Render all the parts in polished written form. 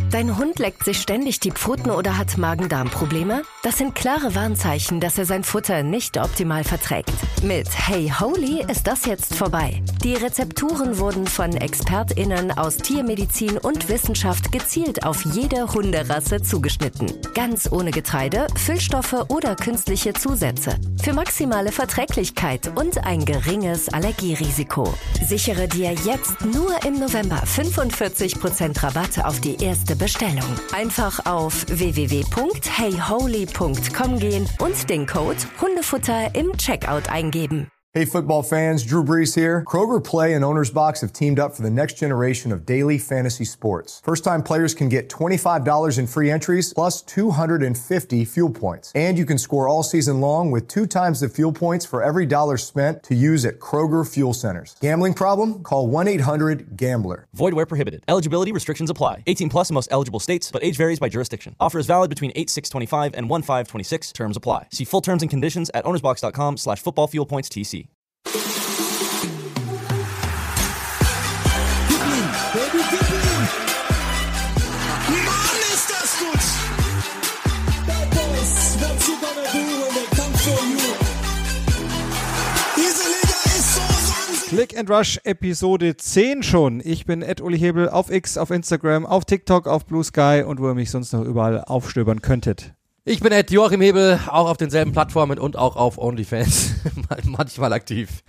Dein Hund leckt sich ständig die Pfoten oder hat Magen-Darm-Probleme? Das sind klare Warnzeichen, dass er sein Futter nicht optimal verträgt. Mit Hey Holy ist das jetzt vorbei. Die Rezepturen wurden von ExpertInnen aus Tiermedizin und Wissenschaft gezielt auf jede Hunderasse zugeschnitten. Ganz ohne Getreide, Füllstoffe oder künstliche Zusätze. Für maximale Verträglichkeit und ein geringes Allergierisiko. Sichere dir jetzt nur im November 45% Rabatt auf die erste Bestellung. Einfach auf www.heyholy.com gehen und den Code Hundefutter im Checkout eingeben. Hey football fans, Drew Brees here. Kroger Play and Owner's Box have teamed up for the next generation of daily fantasy sports. First-time players can get $25 in free entries plus 250 fuel points. And you can score all season long with 2 times the fuel points for every dollar spent to use at Kroger Fuel Centers. Gambling problem? Call 1-800-GAMBLER. Void where prohibited. Eligibility restrictions apply. 18 plus in most eligible states, but age varies by jurisdiction. Offer is valid between 8/6/25 and 1/5/26. Terms apply. See full terms and conditions at ownersbox.com/footballfuelpoints.tc. Click and Rush Episode 10 schon. Ich bin Uli Hebel auf X, auf Instagram, auf TikTok, auf Blue Sky und wo ihr mich sonst noch überall aufstöbern könntet. Ich bin Joachim Hebel, auch auf denselben Plattformen und auch auf OnlyFans, manchmal aktiv.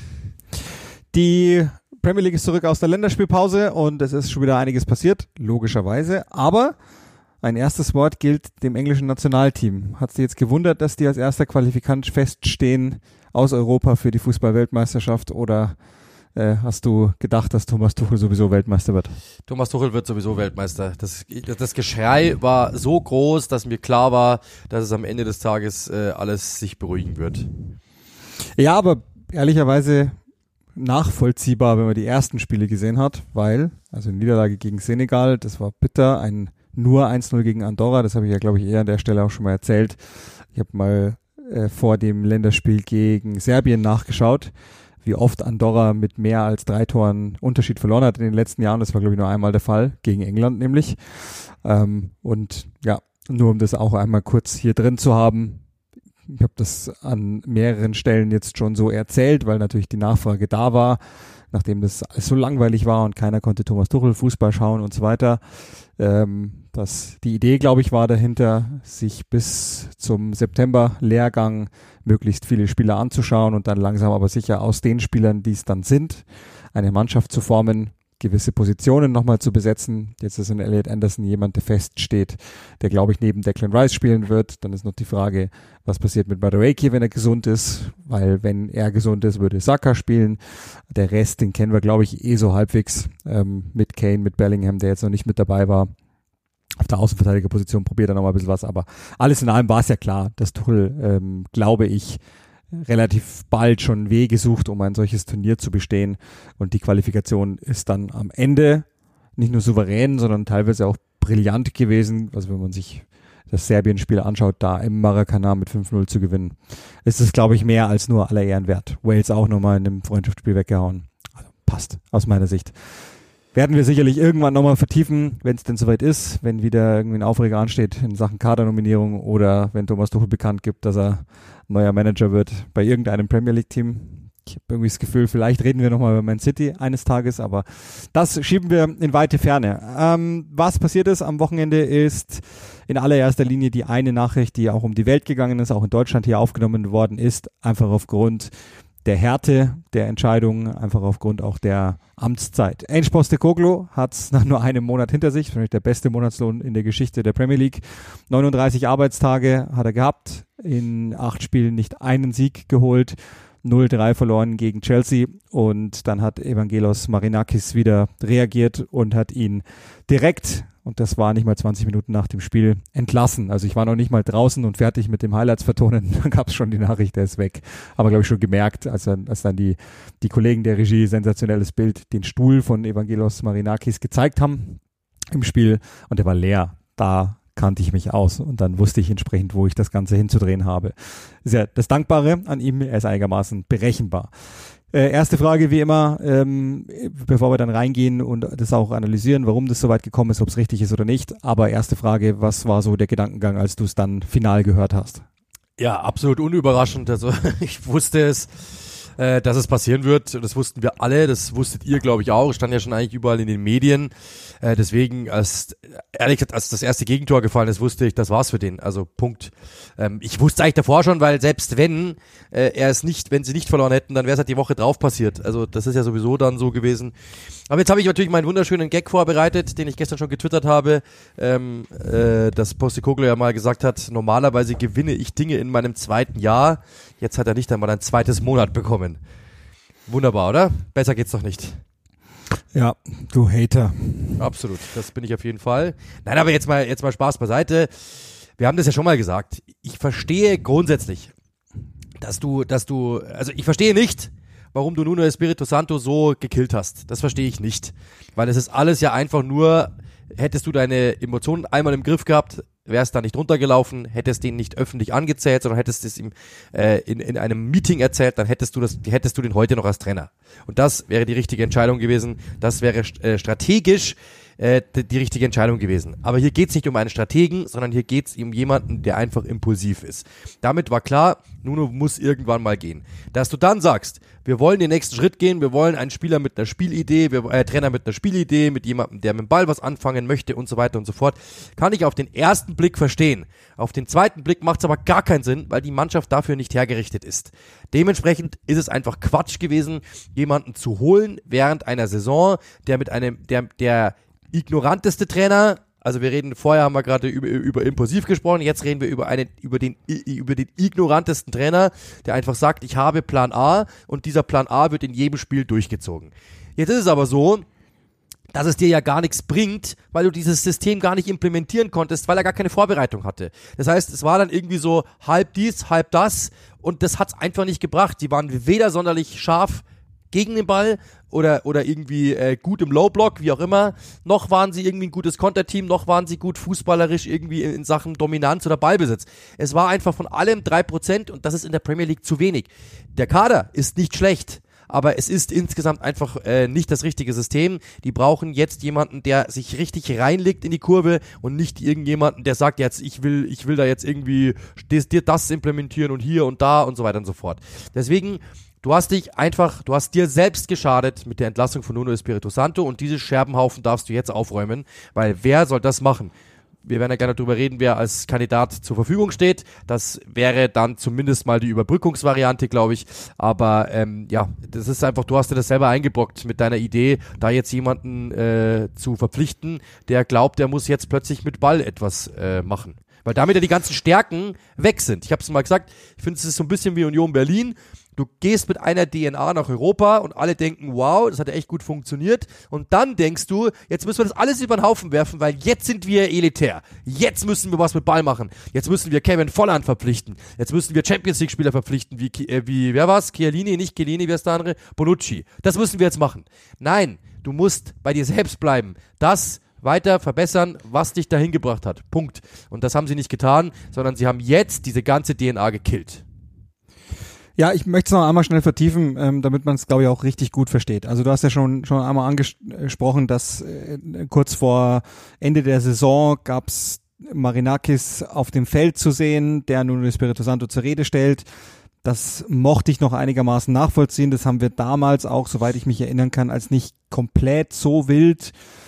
Die Premier League ist zurück aus der Länderspielpause und es ist schon wieder einiges passiert, logischerweise. Aber ein erstes Wort gilt dem englischen Nationalteam. Hat es dir jetzt gewundert, dass die als erster Qualifikant feststehen aus Europa für die Fußball-Weltmeisterschaft oder hast du gedacht, dass Thomas Tuchel sowieso Weltmeister wird? Thomas Tuchel wird sowieso Weltmeister. Das Geschrei war so groß, dass mir klar war, dass es am Ende des Tages alles sich beruhigen wird. Ja, aber ehrlicherweise nachvollziehbar, wenn man die ersten Spiele gesehen hat, weil, also eine Niederlage gegen Senegal, das war bitter, ein nur 1-0 gegen Andorra, das habe ich ja, glaube ich, eher an der Stelle auch schon mal erzählt. Ich habe mal vor dem Länderspiel gegen Serbien nachgeschaut, wie oft Andorra mit mehr als 3 Toren Unterschied verloren hat in den letzten Jahren. Das war, glaube ich, nur einmal der Fall, gegen England nämlich. Und ja, nur um das auch einmal kurz hier drin zu haben, ich habe das an mehreren Stellen jetzt schon so erzählt, weil natürlich die Nachfrage da war, nachdem das alles so langweilig war und keiner konnte Thomas Tuchel Fußball schauen und so weiter. Dass die Idee, glaube ich, war dahinter, sich bis zum September-Lehrgang möglichst viele Spieler anzuschauen und dann langsam aber sicher aus den Spielern, die es dann sind, eine Mannschaft zu formen, gewisse Positionen nochmal zu besetzen. Jetzt ist in Elliot Anderson jemand, der feststeht, der, glaube ich, neben Declan Rice spielen wird. Dann ist noch die Frage, was passiert mit Madueke, wenn er gesund ist, weil wenn er gesund ist, würde Saka spielen. Der Rest, den kennen wir, glaube ich, so halbwegs, mit Kane, mit Bellingham, der jetzt noch nicht mit dabei war. Auf der Außenverteidigerposition probiert er noch mal ein bisschen was, aber alles in allem war es ja klar, dass Tuchel, glaube ich, relativ bald schon Wege sucht, um ein solches Turnier zu bestehen, und die Qualifikation ist dann am Ende nicht nur souverän, sondern teilweise auch brillant gewesen. Also wenn man sich das Serbien-Spiel anschaut, da im Maracanã mit 5-0 zu gewinnen, ist es, glaube ich, mehr als nur aller Ehren wert. Wales auch nochmal in einem Freundschaftsspiel weggehauen. Also passt aus meiner Sicht. Werden wir sicherlich irgendwann nochmal vertiefen, wenn es denn soweit ist, wenn wieder irgendwie ein Aufreger ansteht in Sachen Kadernominierung oder wenn Thomas Tuchel bekannt gibt, dass er neuer Manager wird bei irgendeinem Premier League Team. Ich habe irgendwie das Gefühl, vielleicht reden wir nochmal über Man City eines Tages, aber das schieben wir in weite Ferne. Was passiert ist am Wochenende ist in allererster Linie die eine Nachricht, die auch um die Welt gegangen ist, auch in Deutschland hier aufgenommen worden ist, einfach aufgrund der Härte der Entscheidung, einfach aufgrund auch der Amtszeit. Ange Postecoglou hat es nach nur einem Monat hinter sich, wahrscheinlich der beste Monatslohn in der Geschichte der Premier League. 39 Arbeitstage hat er gehabt, in 8 Spielen nicht einen Sieg geholt, 0-3 verloren gegen Chelsea, und dann hat Evangelos Marinakis wieder reagiert und hat ihn direkt, und das war nicht mal 20 Minuten nach dem Spiel, entlassen. Also ich war noch nicht mal draußen und fertig mit dem Highlights vertonen, dann gab es schon die Nachricht, der ist weg. Aber glaube ich schon gemerkt, als dann die Kollegen der Regie, sensationelles Bild, den Stuhl von Evangelos Marinakis gezeigt haben im Spiel, und der war leer. Da kannte ich mich aus und dann wusste ich entsprechend, wo ich das Ganze hinzudrehen habe. Ist ja das Dankbare an ihm, er ist einigermaßen berechenbar. Erste Frage wie immer, bevor wir dann reingehen und das auch analysieren, warum das so weit gekommen ist, ob es richtig ist oder nicht. Aber erste Frage, was war so der Gedankengang, als du es dann final gehört hast? Ja, absolut unüberraschend. Also ich wusste es, dass es passieren wird. Das wussten wir alle. Das wusstet ihr, glaube ich, auch. Es stand ja schon eigentlich überall in den Medien. Deswegen, ehrlich gesagt, als das erste Gegentor gefallen ist, wusste ich, das war's für den. Also Punkt. Ich wusste eigentlich davor schon, weil selbst wenn wenn sie nicht verloren hätten, dann wäre es halt die Woche drauf passiert. Also das ist ja sowieso dann so gewesen. Aber jetzt habe ich natürlich meinen wunderschönen Gag vorbereitet, den ich gestern schon getwittert habe, dass Postecoglou ja mal gesagt hat, normalerweise gewinne ich Dinge in meinem zweiten Jahr. Jetzt hat er nicht einmal ein zweites Monat bekommen. Wunderbar, oder? Besser geht's doch nicht. Ja, du Hater. Absolut, das bin ich auf jeden Fall. Nein, aber jetzt mal Spaß beiseite. Wir haben das ja schon mal gesagt. Ich verstehe grundsätzlich, also ich verstehe nicht, warum du Nuno Espirito Santo so gekillt hast. Das verstehe ich nicht. Weil es ist alles ja einfach nur, hättest du deine Emotionen einmal im Griff gehabt, wärst da nicht runtergelaufen, hättest den nicht öffentlich angezählt, sondern hättest es ihm in einem Meeting erzählt, dann hättest du den heute noch als Trainer. Und das wäre die richtige Entscheidung gewesen. Das wäre strategisch die richtige Entscheidung gewesen. Aber hier geht's nicht um einen Strategen, sondern hier geht's um jemanden, der einfach impulsiv ist. Damit war klar, Nuno muss irgendwann mal gehen. Dass du dann sagst, wir wollen den nächsten Schritt gehen, wir wollen einen Spieler mit einer Spielidee, Trainer mit einer Spielidee, mit jemandem, der mit dem Ball was anfangen möchte und so weiter und so fort, kann ich auf den ersten Blick verstehen. Auf den zweiten Blick macht's aber gar keinen Sinn, weil die Mannschaft dafür nicht hergerichtet ist. Dementsprechend ist es einfach Quatsch gewesen, jemanden zu holen während einer Saison, der ignoranteste Trainer, also vorher haben wir gerade über impulsiv gesprochen, jetzt reden wir über den ignorantesten Trainer, der einfach sagt, ich habe Plan A und dieser Plan A wird in jedem Spiel durchgezogen. Jetzt ist es aber so, dass es dir ja gar nichts bringt, weil du dieses System gar nicht implementieren konntest, weil er gar keine Vorbereitung hatte. Das heißt, es war dann irgendwie so halb dies, halb das und das hat's einfach nicht gebracht. Die waren weder sonderlich scharf gegen den Ball oder irgendwie gut im Low-Block, wie auch immer, noch waren sie irgendwie ein gutes Konterteam, noch waren sie gut fußballerisch irgendwie in Sachen Dominanz oder Ballbesitz. Es war einfach von allem 3% und das ist in der Premier League zu wenig. Der Kader ist nicht schlecht, aber es ist insgesamt einfach nicht das richtige System. Die brauchen jetzt jemanden, der sich richtig reinlegt in die Kurve und nicht irgendjemanden, der sagt jetzt, ich will da jetzt irgendwie das implementieren und hier und da und so weiter und so fort. Deswegen, du hast dir selbst geschadet mit der Entlassung von Nuno Espirito Santo und diese Scherbenhaufen darfst du jetzt aufräumen, weil wer soll das machen? Wir werden ja gerne darüber reden, wer als Kandidat zur Verfügung steht. Das wäre dann zumindest mal die Überbrückungsvariante, glaube ich. Aber das ist einfach, du hast dir das selber eingebrockt mit deiner Idee, da jetzt jemanden zu verpflichten, der glaubt, der muss jetzt plötzlich mit Ball etwas machen. Weil damit ja die ganzen Stärken weg sind. Ich habe es mal gesagt, ich finde, es ist so ein bisschen wie Union Berlin. Du gehst mit einer DNA nach Europa und alle denken, wow, das hat ja echt gut funktioniert. Und dann denkst du, jetzt müssen wir das alles über den Haufen werfen, weil jetzt sind wir elitär. Jetzt müssen wir was mit Ball machen. Jetzt müssen wir Kevin Volland verpflichten. Jetzt müssen wir Champions League Spieler verpflichten, wie wer war's? Chiellini, nicht Chiellini, wer ist der andere? Bonucci. Das müssen wir jetzt machen. Nein, du musst bei dir selbst bleiben. Das weiter verbessern, was dich dahin gebracht hat. Punkt. Und das haben sie nicht getan, sondern sie haben jetzt diese ganze DNA gekillt. Ja, ich möchte es noch einmal schnell vertiefen, damit man es, glaube ich, auch richtig gut versteht. Also du hast ja schon einmal angesprochen, dass kurz vor Ende der Saison gab's Marinakis auf dem Feld zu sehen, der nun Espirito Santo zur Rede stellt. Das mochte ich noch einigermaßen nachvollziehen. Das haben wir damals auch, soweit ich mich erinnern kann, als nicht komplett so wild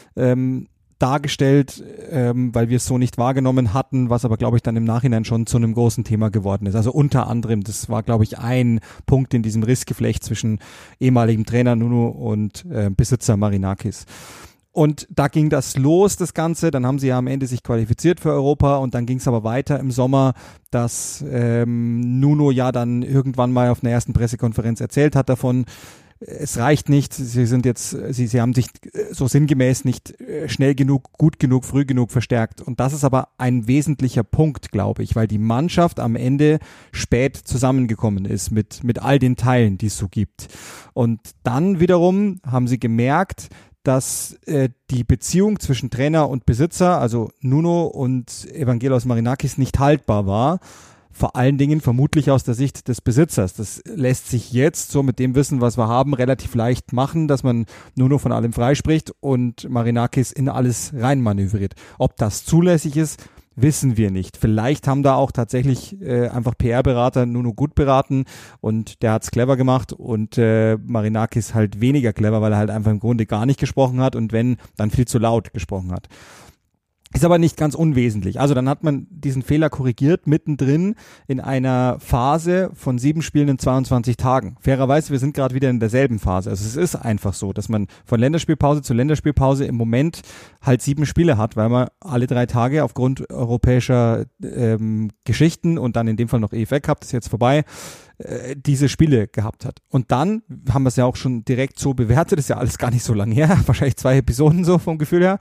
dargestellt, weil wir es so nicht wahrgenommen hatten, was aber, glaube ich, dann im Nachhinein schon zu einem großen Thema geworden ist. Also unter anderem, das war, glaube ich, ein Punkt in diesem Rissgeflecht zwischen ehemaligem Trainer Nuno und Besitzer Marinakis. Und da ging das los, das Ganze. Dann haben sie ja am Ende sich qualifiziert für Europa und dann ging es aber weiter im Sommer, dass Nuno ja dann irgendwann mal auf einer ersten Pressekonferenz erzählt hat davon, es reicht nicht, sie haben sich so sinngemäß nicht schnell genug, gut genug, früh genug verstärkt. Und das ist aber ein wesentlicher Punkt, glaube ich, weil die Mannschaft am Ende spät zusammengekommen ist mit all den Teilen, die es so gibt. Und dann wiederum haben sie gemerkt, dass die Beziehung zwischen Trainer und Besitzer, also Nuno und Evangelos Marinakis, nicht haltbar war. vor allen Dingen vermutlich aus der Sicht des Besitzers. Das lässt sich jetzt so mit dem Wissen, was wir haben, relativ leicht machen, dass man nur noch von allem freispricht und Marinakis in alles reinmanövriert. Ob das zulässig ist, wissen wir nicht. Vielleicht haben da auch tatsächlich einfach PR-Berater Nuno gut beraten und der hat's clever gemacht und Marinakis halt weniger clever, weil er halt einfach im Grunde gar nicht gesprochen hat und wenn, dann viel zu laut gesprochen hat. Ist aber nicht ganz unwesentlich. Also dann hat man diesen Fehler korrigiert, mittendrin in einer Phase von 7 Spielen in 22 Tagen. Fairerweise, wir sind gerade wieder in derselben Phase. Also es ist einfach so, dass man von Länderspielpause zu Länderspielpause im Moment halt 7 Spiele hat, weil man alle 3 Tage aufgrund europäischer Geschichten und dann in dem Fall noch EFL Cup, das ist jetzt vorbei, diese Spiele gehabt hat. Und dann haben wir es ja auch schon direkt so bewertet, ist ja alles gar nicht so lange her, wahrscheinlich 2 Episoden so vom Gefühl her,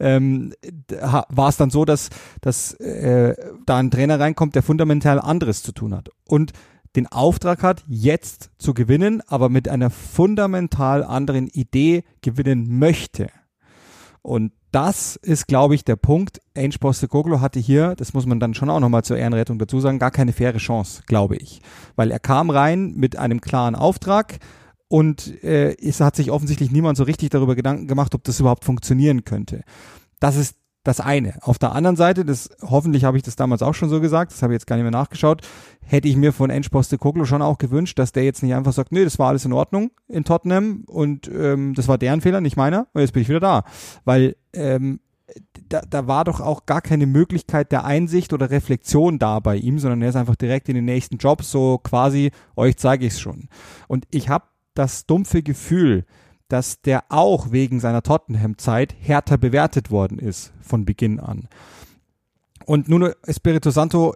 war es dann so, dass da ein Trainer reinkommt, der fundamental anderes zu tun hat und den Auftrag hat, jetzt zu gewinnen, aber mit einer fundamental anderen Idee gewinnen möchte. Und das ist, glaube ich, der Punkt. Ange Postecoglou hatte hier, das muss man dann schon auch nochmal zur Ehrenrettung dazu sagen, gar keine faire Chance, glaube ich. Weil er kam rein mit einem klaren Auftrag und es hat sich offensichtlich niemand so richtig darüber Gedanken gemacht, ob das überhaupt funktionieren könnte. Das ist das eine. Auf der anderen Seite, hoffentlich habe ich das damals auch schon so gesagt, das habe ich jetzt gar nicht mehr nachgeschaut, hätte ich mir von Ange Postecoglou schon auch gewünscht, dass der jetzt nicht einfach sagt, nee, das war alles in Ordnung in Tottenham und das war deren Fehler, nicht meiner, und jetzt bin ich wieder da. Weil da war doch auch gar keine Möglichkeit der Einsicht oder Reflexion da bei ihm, sondern er ist einfach direkt in den nächsten Job, so quasi, euch zeige ich es schon. Und ich habe das dumpfe Gefühl, dass der auch wegen seiner Tottenham-Zeit härter bewertet worden ist von Beginn an. Und Nuno Espirito Santo,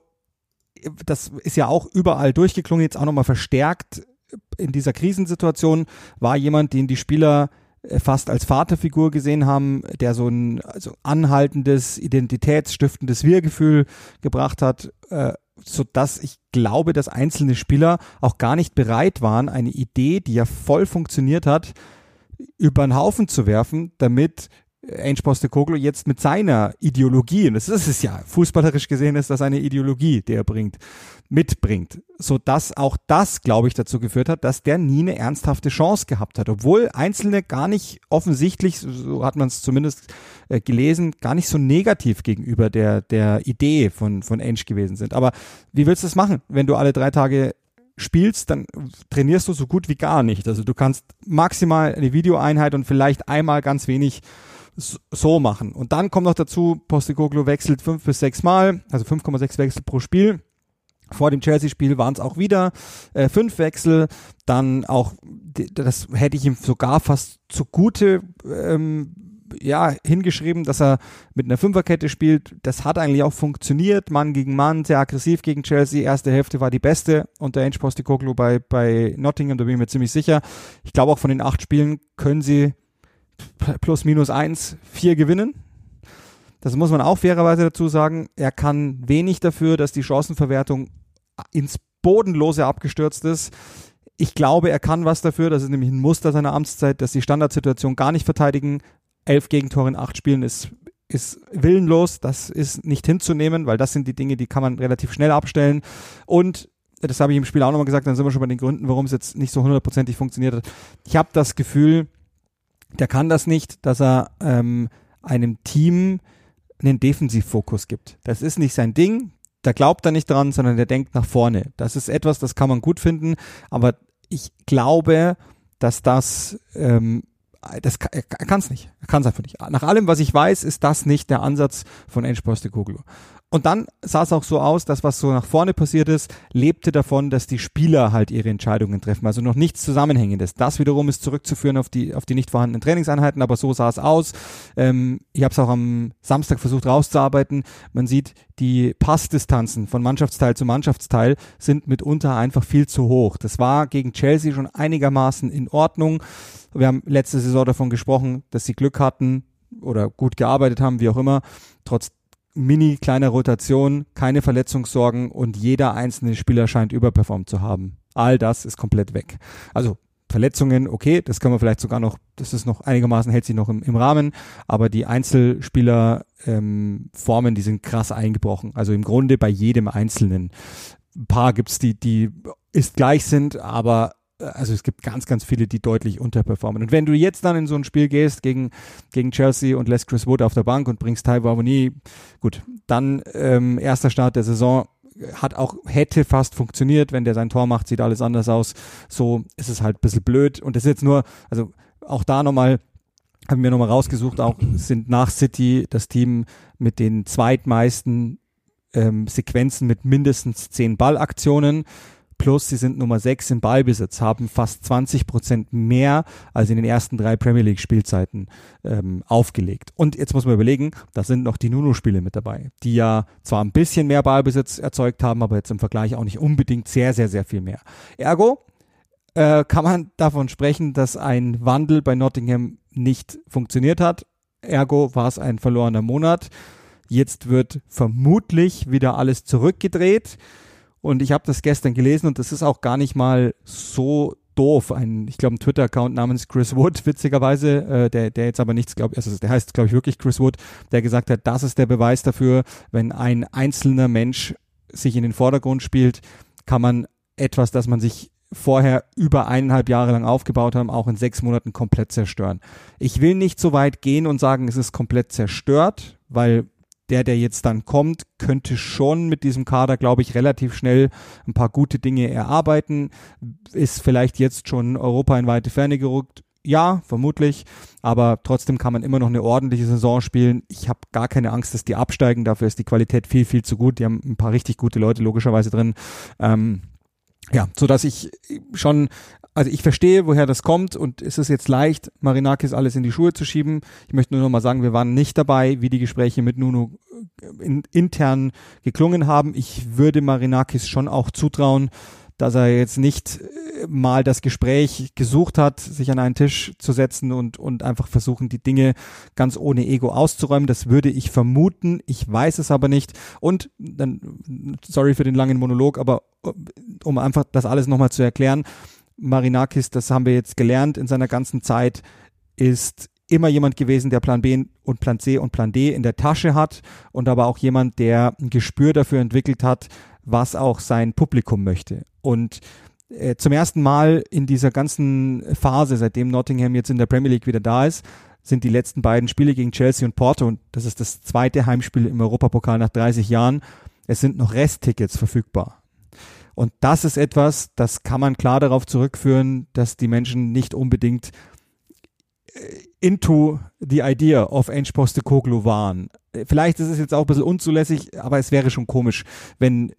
das ist ja auch überall durchgeklungen, jetzt auch nochmal verstärkt in dieser Krisensituation, war jemand, den die Spieler fast als Vaterfigur gesehen haben, der so ein anhaltendes, identitätsstiftendes Wir-Gefühl gebracht hat, sodass ich glaube, dass einzelne Spieler auch gar nicht bereit waren, eine Idee, die ja voll funktioniert hat, über den Haufen zu werfen, damit Ange Postecoglou jetzt mit seiner Ideologie, und das ist es ja, fußballerisch gesehen ist das eine Ideologie, die er mitbringt, sodass auch das, glaube ich, dazu geführt hat, dass der nie eine ernsthafte Chance gehabt hat, obwohl Einzelne gar nicht offensichtlich, so hat man es zumindest gelesen, gar nicht so negativ gegenüber der Idee von Ange gewesen sind. Aber wie willst du das machen, wenn du alle 3 Tage spielst, dann trainierst du so gut wie gar nicht. Also du kannst maximal eine Videoeinheit und vielleicht einmal ganz wenig so machen. Und dann kommt noch dazu, Postecoglou wechselt 5 bis 6 Mal, also 5,6 Wechsel pro Spiel. Vor dem Chelsea-Spiel waren es auch wieder 5 Wechsel. Dann auch, das hätte ich ihm sogar fast zugute hingeschrieben, dass er mit einer Fünferkette spielt. Das hat eigentlich auch funktioniert, Mann gegen Mann, sehr aggressiv gegen Chelsea. Erste Hälfte war die beste unter Ange Postecoglou bei Nottingham, da bin ich mir ziemlich sicher. Ich glaube auch von den 8 Spielen können sie plus minus 1 4 gewinnen. Das muss man auch fairerweise dazu sagen. Er kann wenig dafür, dass die Chancenverwertung ins Bodenlose abgestürzt ist. Ich glaube, er kann was dafür, das ist nämlich ein Muster seiner Amtszeit, dass die Standardsituation gar nicht verteidigen. 11 Gegentore in 8 Spielen ist willenlos, das ist nicht hinzunehmen, weil das sind die Dinge, die kann man relativ schnell abstellen. Und das habe ich im Spiel auch nochmal gesagt, dann sind wir schon bei den Gründen, warum es jetzt nicht so 100%ig funktioniert hat. Ich habe das Gefühl, der kann das nicht, dass er einem Team einen Defensivfokus gibt. Das ist nicht sein Ding, da glaubt er nicht dran, sondern der denkt nach vorne. Das ist etwas, das kann man gut finden, aber ich glaube, dass er kann es nicht. Er kann es einfach nicht. Nach allem, was ich weiß, ist das nicht der Ansatz von Ange Postecoglou. Und dann sah es auch so aus, dass was so nach vorne passiert ist, lebte davon, dass die Spieler halt ihre Entscheidungen treffen. Also noch nichts Zusammenhängendes. Das wiederum ist zurückzuführen auf die nicht vorhandenen Trainingseinheiten, aber so sah es aus. Ich habe es auch am Samstag versucht rauszuarbeiten. Man sieht, die Passdistanzen von Mannschaftsteil zu Mannschaftsteil sind mitunter einfach viel zu hoch. Das war gegen Chelsea schon einigermaßen in Ordnung. Wir haben letzte Saison davon gesprochen, dass sie Glück hatten oder gut gearbeitet haben, wie auch immer. Trotz kleiner Rotation, keine Verletzungssorgen und jeder einzelne Spieler scheint überperformt zu haben. All das ist komplett weg. Also Verletzungen, okay, das können wir vielleicht sogar noch, das ist noch einigermaßen, hält sich noch im Rahmen, aber die Einzelspieler Formen, die sind krass eingebrochen. Also im Grunde bei jedem Einzelnen. ein paar gibt's, die ist gleich sind, aber also es gibt ganz, ganz viele, die deutlich unterperformen. Und wenn du jetzt dann in so ein Spiel gehst gegen Chelsea und lässt Chris Wood auf der Bank und bringst Taiwo Awoniyi, gut, dann erster Start der Saison, hätte fast funktioniert, wenn der sein Tor macht, sieht alles anders aus. So ist es halt ein bisschen blöd. Und das ist jetzt nur, also auch da nochmal, haben wir nochmal rausgesucht, auch sind nach City das Team mit den zweitmeisten Sequenzen mit mindestens 10 Ballaktionen. Plus, sie sind Nummer 6 im Ballbesitz, haben fast 20% mehr als in den ersten 3 Premier League Spielzeiten aufgelegt. Und jetzt muss man überlegen, da sind noch die Nuno-Spiele mit dabei, die ja zwar ein bisschen mehr Ballbesitz erzeugt haben, aber jetzt im Vergleich auch nicht unbedingt sehr, sehr, sehr viel mehr. Ergo kann man davon sprechen, dass ein Wandel bei Nottingham nicht funktioniert hat. Ergo war es ein verlorener Monat. Jetzt wird vermutlich wieder alles zurückgedreht. Und ich habe das gestern gelesen und das ist auch gar nicht mal so doof. Ich glaube, ein Twitter-Account namens Chris Wood, witzigerweise, der jetzt aber nichts, der heißt, glaube ich, wirklich Chris Wood, der gesagt hat, das ist der Beweis dafür, wenn ein einzelner Mensch sich in den Vordergrund spielt, kann man etwas, das man sich vorher über 1,5 Jahre lang aufgebaut haben, auch in 6 Monaten komplett zerstören. Ich will nicht so weit gehen und sagen, es ist komplett zerstört, weil der jetzt dann kommt, könnte schon mit diesem Kader, glaube ich, relativ schnell ein paar gute Dinge erarbeiten. Ist vielleicht jetzt schon Europa in weite Ferne gerückt? Ja, vermutlich. Aber trotzdem kann man immer noch eine ordentliche Saison spielen. Ich habe gar keine Angst, dass die absteigen. Dafür ist die Qualität viel, viel zu gut. Die haben ein paar richtig gute Leute logischerweise drin. Sodass ich schon, also ich verstehe, woher das kommt und es ist jetzt leicht, Marinakis alles in die Schuhe zu schieben. Ich möchte nur noch mal sagen, wir waren nicht dabei, wie die Gespräche mit Nuno intern geklungen haben. Ich würde Marinakis schon auch zutrauen, dass er jetzt nicht mal das Gespräch gesucht hat, sich an einen Tisch zu setzen und einfach versuchen, die Dinge ganz ohne Ego auszuräumen. Das würde ich vermuten. Ich weiß es aber nicht. Und dann, sorry für den langen Monolog, aber um einfach das alles nochmal zu erklären, Marinakis, das haben wir jetzt gelernt in seiner ganzen Zeit, ist immer jemand gewesen, der Plan B und Plan C und Plan D in der Tasche hat und aber auch jemand, der ein Gespür dafür entwickelt hat, was auch sein Publikum möchte. Und zum ersten Mal in dieser ganzen Phase, seitdem Nottingham jetzt in der Premier League wieder da ist, sind die letzten beiden Spiele gegen Chelsea und Porto, und das ist das zweite Heimspiel im Europapokal nach 30 Jahren, es sind noch Resttickets verfügbar. Und das ist etwas, das kann man klar darauf zurückführen, dass die Menschen nicht unbedingt into the idea of Ange Postecoglou waren. Vielleicht ist es jetzt auch ein bisschen unzulässig, aber es wäre schon komisch, wenn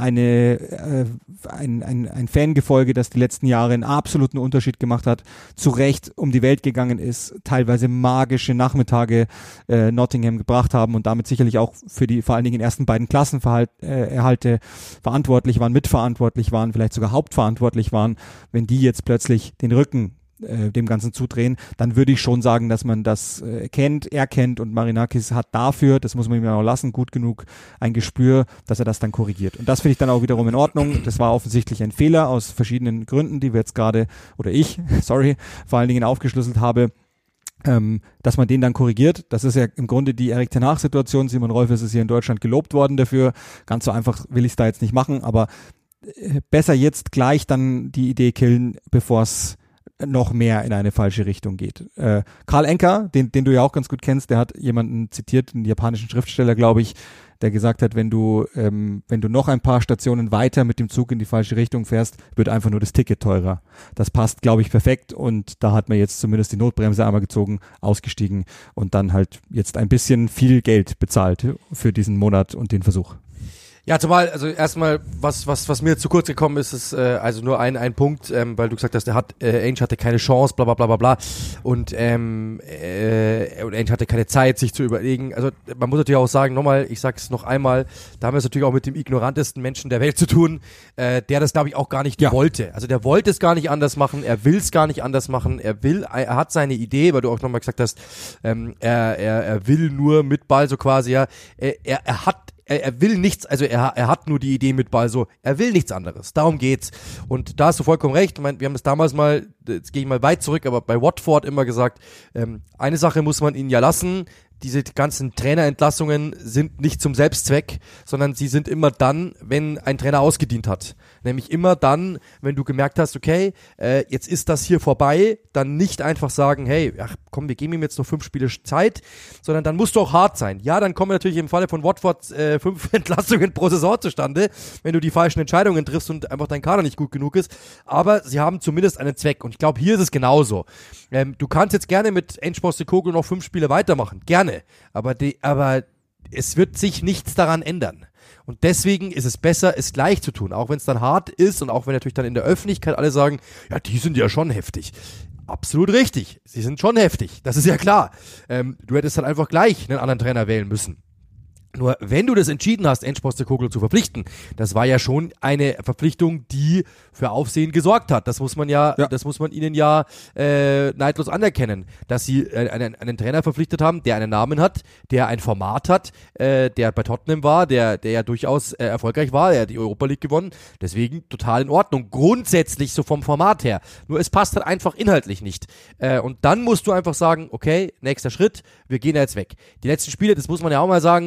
ein Fangefolge, das die letzten Jahre einen absoluten Unterschied gemacht hat, zu Recht um die Welt gegangen ist, teilweise magische Nachmittage Nottingham gebracht haben und damit sicherlich auch für die vor allen Dingen ersten beiden Klassenerhalte verantwortlich waren, mitverantwortlich waren, vielleicht sogar hauptverantwortlich waren, wenn die jetzt plötzlich den Rücken dem Ganzen zudrehen, dann würde ich schon sagen, dass man das erkennt und Marinakis hat dafür, das muss man ihm ja auch lassen, gut genug ein Gespür, dass er das dann korrigiert. Und das finde ich dann auch wiederum in Ordnung. Das war offensichtlich ein Fehler aus verschiedenen Gründen, die wir jetzt gerade, oder ich, vor allen Dingen aufgeschlüsselt habe, dass man den dann korrigiert. Das ist ja im Grunde die Erik ten Hag-Situation. Simon Rolfes ist hier in Deutschland gelobt worden dafür. Ganz so einfach will ich es da jetzt nicht machen, aber besser jetzt gleich dann die Idee killen, bevor es noch mehr in eine falsche Richtung geht. Karl Enker, den du ja auch ganz gut kennst, der hat jemanden zitiert, einen japanischen Schriftsteller, glaube ich, der gesagt hat, wenn du noch ein paar Stationen weiter mit dem Zug in die falsche Richtung fährst, wird einfach nur das Ticket teurer. Das passt, glaube ich, perfekt und da hat man jetzt zumindest die Notbremse einmal gezogen, ausgestiegen und dann halt jetzt ein bisschen viel Geld bezahlt für diesen Monat und den Versuch. Ja, zumal, also erstmal, was mir zu kurz gekommen ist, ist also nur ein Punkt, weil du gesagt hast, Ange hatte keine Chance, bla bla bla bla bla und Ange hatte keine Zeit, sich zu überlegen. Also man muss natürlich auch sagen, nochmal, ich sag's noch einmal, da haben wir es natürlich auch mit dem ignorantesten Menschen der Welt zu tun, der das, glaube ich, auch gar nicht wollte. Also der wollte es gar nicht anders machen, er will es gar nicht anders machen, er hat seine Idee, weil du auch nochmal gesagt hast, er will nur mit Ball so quasi, ja, er will nichts, also er hat nur die Idee mit Ball, so, er will nichts anderes, darum geht's. Und da hast du vollkommen recht, wir haben es damals mal, jetzt gehe ich mal weit zurück, aber bei Watford immer gesagt, eine Sache muss man ihnen ja lassen, diese ganzen Trainerentlassungen sind nicht zum Selbstzweck, sondern sie sind immer dann, wenn ein Trainer ausgedient hat. Nämlich immer dann, wenn du gemerkt hast, okay, jetzt ist das hier vorbei, dann nicht einfach sagen, hey, ach komm, wir geben ihm jetzt noch 5 Spiele Zeit, sondern dann musst du auch hart sein. Ja, dann kommen natürlich im Falle von Watford 5 Entlassungen pro Saison zustande, wenn du die falschen Entscheidungen triffst und einfach dein Kader nicht gut genug ist. Aber sie haben zumindest einen Zweck. Und ich glaube, hier ist es genauso. Du kannst jetzt gerne mit Ange Postecoglou noch 5 Spiele weitermachen. Gerne. Aber es wird sich nichts daran ändern. Und deswegen ist es besser, es gleich zu tun. Auch wenn es dann hart ist und auch wenn natürlich dann in der Öffentlichkeit alle sagen, ja, die sind ja schon heftig. Absolut richtig. Sie sind schon heftig. Das ist ja klar. Du hättest dann einfach gleich einen anderen Trainer wählen müssen. Nur wenn du das entschieden hast, Ange Postecoglou zu verpflichten, das war ja schon eine Verpflichtung, die für Aufsehen gesorgt hat. Das muss man das muss man ihnen ja neidlos anerkennen, dass sie einen Trainer verpflichtet haben, der einen Namen hat, der ein Format hat, der bei Tottenham war, der ja durchaus erfolgreich war, er hat die Europa League gewonnen, deswegen total in Ordnung, grundsätzlich so vom Format her. Nur es passt halt einfach inhaltlich nicht. Und dann musst du einfach sagen, okay, nächster Schritt, wir gehen jetzt weg. Die letzten Spiele, das muss man ja auch mal sagen,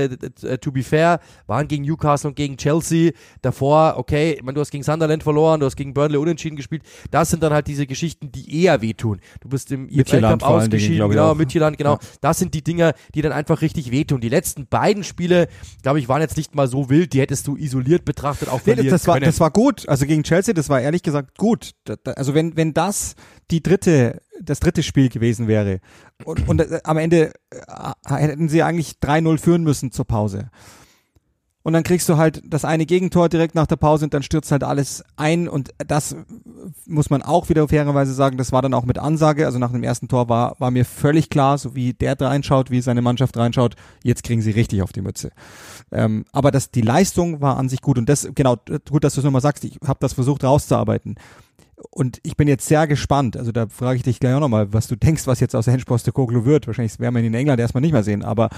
to be fair, waren gegen Newcastle und gegen Chelsea. Davor, okay, ich meine, du hast gegen Sunderland verloren, du hast gegen Burnley unentschieden gespielt. Das sind dann halt diese Geschichten, die eher wehtun. Du bist im Midtjylland Cup ausgeschieden, genau, Midtjylland, genau. Ja. Das sind die Dinger, die dann einfach richtig wehtun. Die letzten beiden Spiele, glaube ich, waren jetzt nicht mal so wild, die hättest du isoliert betrachtet auch verlieren können. Das war gut. Also gegen Chelsea, das war ehrlich gesagt gut. Also wenn das das dritte Spiel gewesen wäre und am Ende hätten sie eigentlich 3-0 führen müssen zur Pause. Und dann kriegst du halt das eine Gegentor direkt nach der Pause und dann stürzt halt alles ein und das muss man auch wieder fairerweise sagen, das war dann auch mit Ansage, also nach dem ersten Tor war mir völlig klar, so wie der reinschaut, wie seine Mannschaft reinschaut, jetzt kriegen sie richtig auf die Mütze. Aber die Leistung war an sich gut und das, genau, gut, dass du es nochmal sagst, ich habe das versucht rauszuarbeiten. Und ich bin jetzt sehr gespannt, also da frage ich dich gleich auch nochmal, was du denkst, was jetzt aus Ange Postecoglou wird. Wahrscheinlich werden wir ihn in England erstmal nicht mehr sehen, aber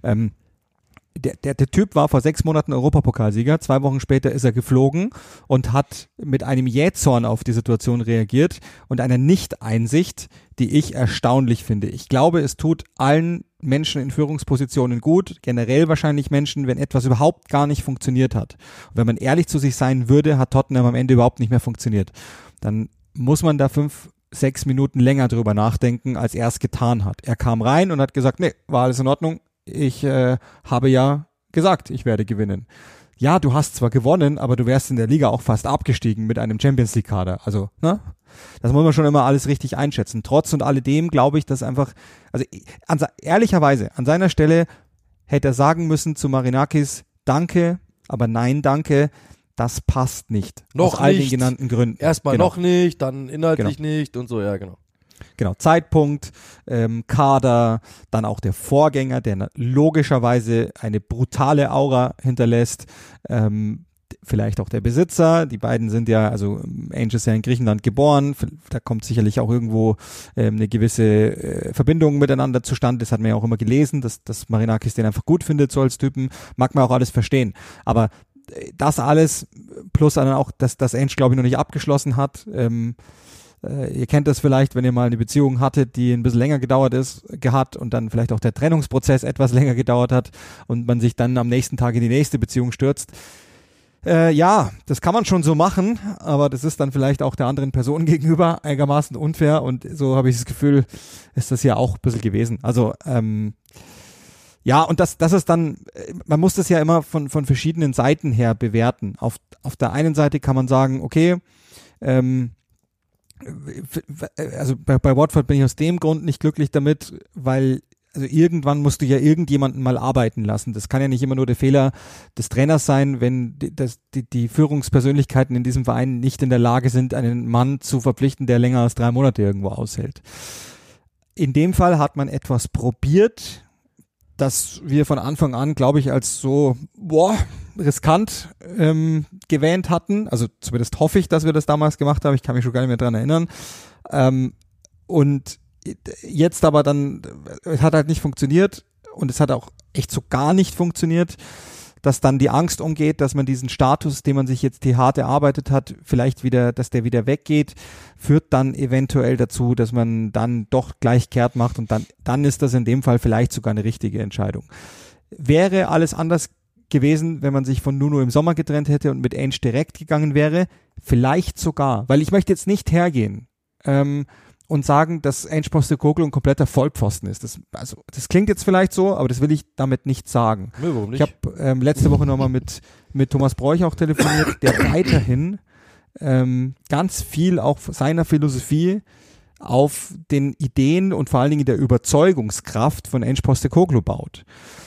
der Typ war vor 6 Monaten Europapokalsieger, 2 Wochen später ist er geflogen und hat mit einem Jähzorn auf die Situation reagiert und einer Nicht-Einsicht, die ich erstaunlich finde. Ich glaube, es tut allen Menschen in Führungspositionen gut, generell wahrscheinlich Menschen, wenn etwas überhaupt gar nicht funktioniert hat. Und wenn man ehrlich zu sich sein würde, hat Tottenham am Ende überhaupt nicht mehr funktioniert. Dann muss man da 5-6 Minuten länger drüber nachdenken, als er es getan hat. Er kam rein und hat gesagt, nee, war alles in Ordnung. Ich habe ja gesagt, ich werde gewinnen. Ja, du hast zwar gewonnen, aber du wärst in der Liga auch fast abgestiegen mit einem Champions-League-Kader. Also, ne? Das muss man schon immer alles richtig einschätzen. Trotz und alledem glaube ich, dass einfach, also ehrlicherweise, an seiner Stelle hätte er sagen müssen zu Marinakis, danke, aber nein, danke, das passt nicht. Noch aus all nicht. den genannten Gründen. Erstmal genau. noch nicht, dann inhaltlich nicht und so, ja, genau. Genau, Zeitpunkt, Kader, dann auch der Vorgänger, der logischerweise eine brutale Aura hinterlässt, vielleicht auch der Besitzer, die beiden sind ja, also Ange ist ja in Griechenland geboren, da kommt sicherlich auch irgendwo eine gewisse Verbindung miteinander zustande, das hat man ja auch immer gelesen, dass Marinakis den einfach gut findet, so als Typen, mag man auch alles verstehen, aber das alles, plus dann auch, dass Ange, glaube ich, noch nicht abgeschlossen hat, ihr kennt das vielleicht, wenn ihr mal eine Beziehung hattet, die ein bisschen länger gedauert hat und dann vielleicht auch der Trennungsprozess etwas länger gedauert hat und man sich dann am nächsten Tag in die nächste Beziehung stürzt. Ja, das kann man schon so machen, aber das ist dann vielleicht auch der anderen Person gegenüber einigermaßen unfair und so habe ich das Gefühl, ist das ja auch ein bisschen gewesen. Also, ja, und das ist dann, man muss das ja immer von verschiedenen Seiten her bewerten. Auf der einen Seite kann man sagen, okay, also bei Watford bin ich aus dem Grund nicht glücklich damit, weil also irgendwann musst du ja irgendjemanden mal arbeiten lassen. Das kann ja nicht immer nur der Fehler des Trainers sein, wenn die Führungspersönlichkeiten in diesem Verein nicht in der Lage sind, einen Mann zu verpflichten, der länger als 3 Monate irgendwo aushält. In dem Fall hat man etwas probiert, das wir von Anfang an, glaube ich, als so riskant gewähnt hatten. Also zumindest hoffe ich, dass wir das damals gemacht haben. Ich kann mich schon gar nicht mehr dran erinnern. Und jetzt aber dann, es hat halt nicht funktioniert und es hat auch echt so gar nicht funktioniert. dass dann die Angst umgeht, dass man diesen Status, den man sich jetzt die hart erarbeitet hat, vielleicht wieder, dass der wieder weggeht, führt dann eventuell dazu, dass man dann doch gleich kehrt macht und dann ist das in dem Fall vielleicht sogar eine richtige Entscheidung. Wäre alles anders gewesen, wenn man sich von Nuno im Sommer getrennt hätte und mit Ainge direkt gegangen wäre? Vielleicht sogar, weil ich möchte jetzt nicht hergehen und sagen, dass Ainge Postecoglou ein kompletter Vollpfosten ist. Das klingt jetzt vielleicht so, aber das will ich damit nicht sagen. Nee, warum nicht? Ich habe letzte Woche nochmal mit Thomas Broich auch telefoniert, der weiterhin ganz viel auch seiner Philosophie auf den Ideen und vor allen Dingen der Überzeugungskraft von Ainge Postecoglou baut.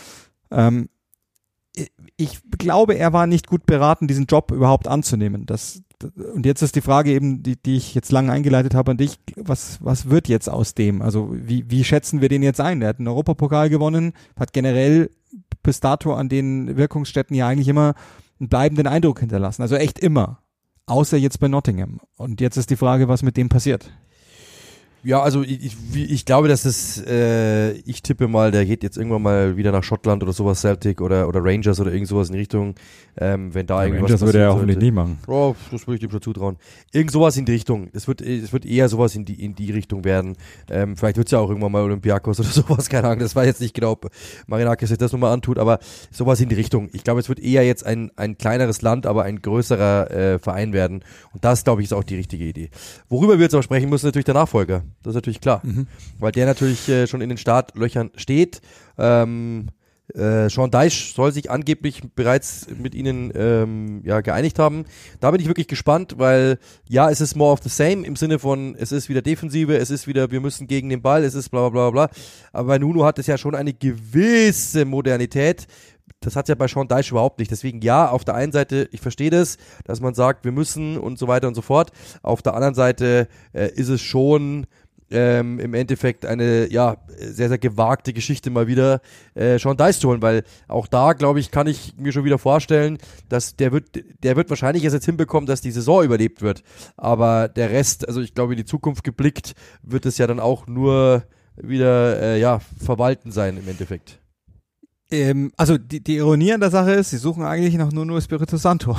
Ich glaube, er war nicht gut beraten, diesen Job überhaupt anzunehmen. Und jetzt ist die Frage eben, die ich jetzt lange eingeleitet habe an dich, was wird jetzt aus dem? Also wie schätzen wir den jetzt ein? Er hat einen Europapokal gewonnen, hat generell bis dato an den Wirkungsstätten ja eigentlich immer einen bleibenden Eindruck hinterlassen. Also echt immer. Außer jetzt bei Nottingham. Und jetzt ist die Frage, was mit dem passiert. Ja, also ich glaube, dass ich tippe mal, der geht jetzt irgendwann mal wieder nach Schottland oder sowas, Celtic oder Rangers oder irgend sowas in die Richtung, wenn da irgendwas Rangers würde er hoffentlich nie machen. Oh, das würde ich dem schon zutrauen. Irgend sowas in die Richtung. Es wird eher sowas in die Richtung werden. Vielleicht wird es ja auch irgendwann mal Olympiakos oder sowas, keine Ahnung. Das war jetzt nicht genau, ob Marinakis sich das nochmal antut, aber sowas in die Richtung. Ich glaube, es wird eher jetzt ein kleineres Land, aber ein größerer Verein werden. Und das, glaube ich, ist auch die richtige Idee. Worüber wir jetzt aber sprechen müssen, ist natürlich der Nachfolger. Das ist natürlich klar, weil der natürlich schon in den Startlöchern steht. Sean Dyche soll sich angeblich bereits mit ihnen geeinigt haben. Da bin ich wirklich gespannt, weil ja, es ist more of the same im Sinne von, es ist wieder Defensive, es ist wieder, wir müssen gegen den Ball, es ist bla bla bla bla. Aber bei Nuno hat es ja schon eine gewisse Modernität. Das hat ja bei Sean Dyche überhaupt nicht. Deswegen ja, auf der einen Seite, ich verstehe das, dass man sagt, wir müssen und so weiter und so fort. Auf der anderen Seite ist es schon im Endeffekt eine sehr, sehr gewagte Geschichte mal wieder Sean Dyche zu holen, weil auch da, glaube ich, kann ich mir schon wieder vorstellen, dass der wird wahrscheinlich jetzt hinbekommen, dass die Saison überlebt wird, aber der Rest, also ich glaube in die Zukunft geblickt, wird es ja dann auch nur wieder verwalten sein im Endeffekt. Also die Ironie an der Sache ist, sie suchen eigentlich nach Nuno Espirito Santo.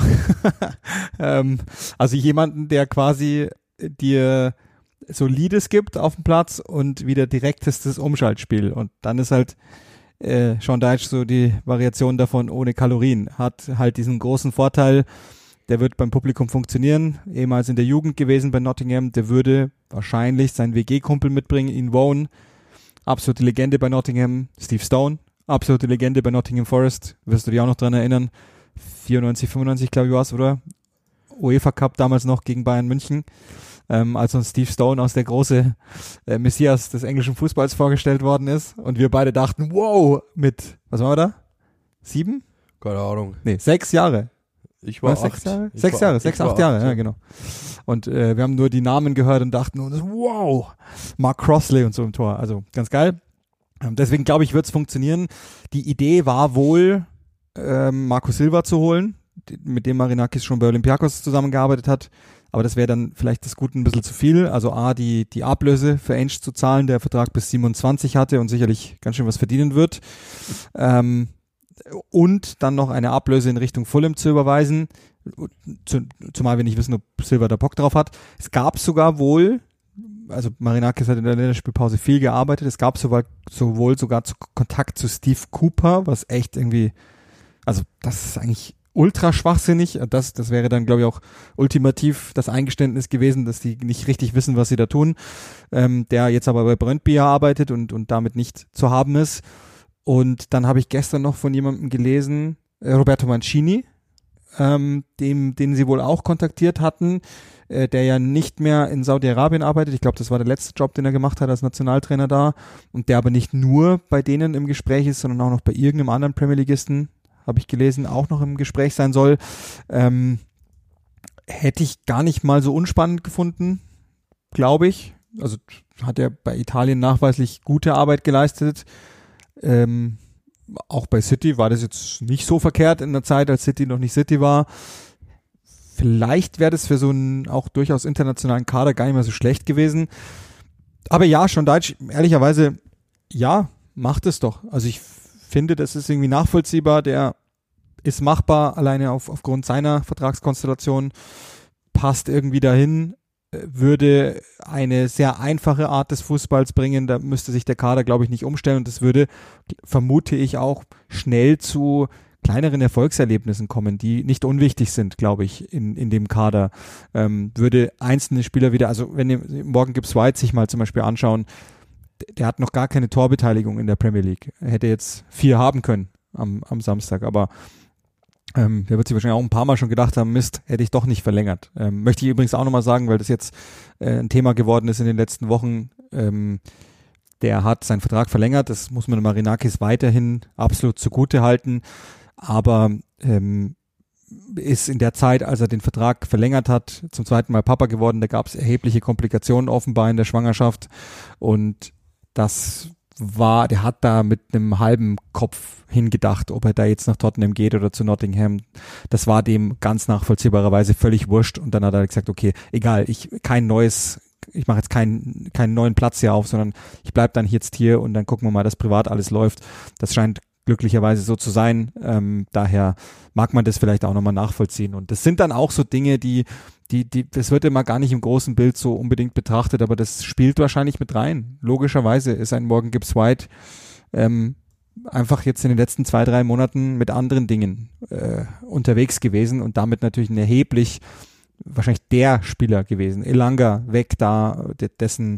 Also jemanden, der quasi dir Solides gibt auf dem Platz und wieder direktestes Umschaltspiel. Und dann ist halt Sean Dyche so die Variation davon ohne Kalorien. Hat halt diesen großen Vorteil, der wird beim Publikum funktionieren. Ehemals in der Jugend gewesen bei Nottingham. Der würde wahrscheinlich seinen WG-Kumpel mitbringen, Ian Vaughan. Absolute Legende bei Nottingham. Steve Stone. Absolute Legende bei Nottingham Forest. Wirst du dich auch noch dran erinnern. 94, 95 glaube ich war es, oder? UEFA Cup damals noch gegen Bayern München. Als uns Steve Stone als der große Messias des englischen Fußballs vorgestellt worden ist. Und wir beide dachten, wow, mit, was waren wir da? 7? Keine Ahnung. Nee, 6 Jahre. Ich war 6 Jahre? 8 Jahre, ja genau. Und wir haben nur die Namen gehört und dachten uns, wow, Mark Crossley und so im Tor. Also ganz geil. Deswegen glaube ich, wird es funktionieren. Die Idee war wohl, Marco Silva zu holen, mit dem Marinakis schon bei Olympiakos zusammengearbeitet hat. Aber das wäre dann vielleicht das Gute ein bisschen zu viel. Also die Ablöse für Ainge zu zahlen, der Vertrag bis 27 hatte und sicherlich ganz schön was verdienen wird. Und dann noch eine Ablöse in Richtung Fulham zu überweisen. Zumal wir nicht wissen, ob Silva da Bock drauf hat. Es gab sogar wohl, also Marinakis hat in der Länderspielpause viel gearbeitet, es gab sogar Kontakt zu Steve Cooper, was echt irgendwie, also das ist eigentlich ultra schwachsinnig. Das wäre dann, glaube ich, auch ultimativ das Eingeständnis gewesen, dass die nicht richtig wissen, was sie da tun. Der jetzt aber bei Brøndby arbeitet und damit nicht zu haben ist. Und dann habe ich gestern noch von jemandem gelesen, Roberto Mancini, den sie wohl auch kontaktiert hatten, der ja nicht mehr in Saudi-Arabien arbeitet. Ich glaube, das war der letzte Job, den er gemacht hat als Nationaltrainer da. Und der aber nicht nur bei denen im Gespräch ist, sondern auch noch bei irgendeinem anderen Premier Ligisten, habe ich gelesen, auch noch im Gespräch sein soll. Hätte ich gar nicht mal so unspannend gefunden, glaube ich. Also hat er bei Italien nachweislich gute Arbeit geleistet. Auch bei City war das jetzt nicht so verkehrt in der Zeit, als City noch nicht City war. Vielleicht wäre das für so einen auch durchaus internationalen Kader gar nicht mehr so schlecht gewesen. Aber ja, Sean Dyche, ehrlicherweise, ja, macht es doch. Also ich finde, das ist irgendwie nachvollziehbar. Der ist machbar, alleine aufgrund seiner Vertragskonstellation, passt irgendwie dahin, würde eine sehr einfache Art des Fußballs bringen, da müsste sich der Kader, glaube ich, nicht umstellen und das würde, vermute ich, auch schnell zu kleineren Erfolgserlebnissen kommen, die nicht unwichtig sind, glaube ich, in dem Kader. Würde einzelne Spieler wieder, also wenn ihr morgen Gibbs White sich mal zum Beispiel anschauen, der hat noch gar keine Torbeteiligung in der Premier League. Er hätte jetzt 4 haben können am Samstag, aber der wird sich wahrscheinlich auch ein paar Mal schon gedacht haben, Mist, hätte ich doch nicht verlängert. Möchte ich übrigens auch nochmal sagen, weil das jetzt ein Thema geworden ist in den letzten Wochen. Der hat seinen Vertrag verlängert, das muss man Marinakis weiterhin absolut zugute halten, aber ist in der Zeit, als er den Vertrag verlängert hat, zum zweiten Mal Papa geworden. Da gab es erhebliche Komplikationen offenbar in der Schwangerschaft und der hat da mit einem halben Kopf hingedacht, ob er da jetzt nach Tottenham geht oder zu Nottingham. Das war dem ganz nachvollziehbarerweise völlig wurscht und dann hat er gesagt, okay, egal, ich mache jetzt keinen neuen Platz hier auf, sondern ich bleibe dann jetzt hier und dann gucken wir mal, dass privat alles läuft. Das scheint glücklicherweise so zu sein. Daher mag man das vielleicht auch nochmal nachvollziehen. Und das sind dann auch so Dinge, das wird immer gar nicht im großen Bild so unbedingt betrachtet, aber das spielt wahrscheinlich mit rein. Logischerweise ist ein Morgan Gibbs White einfach jetzt in den letzten 2-3 Monaten mit anderen Dingen unterwegs gewesen und damit natürlich wahrscheinlich der Spieler gewesen. Elanga weg da, dessen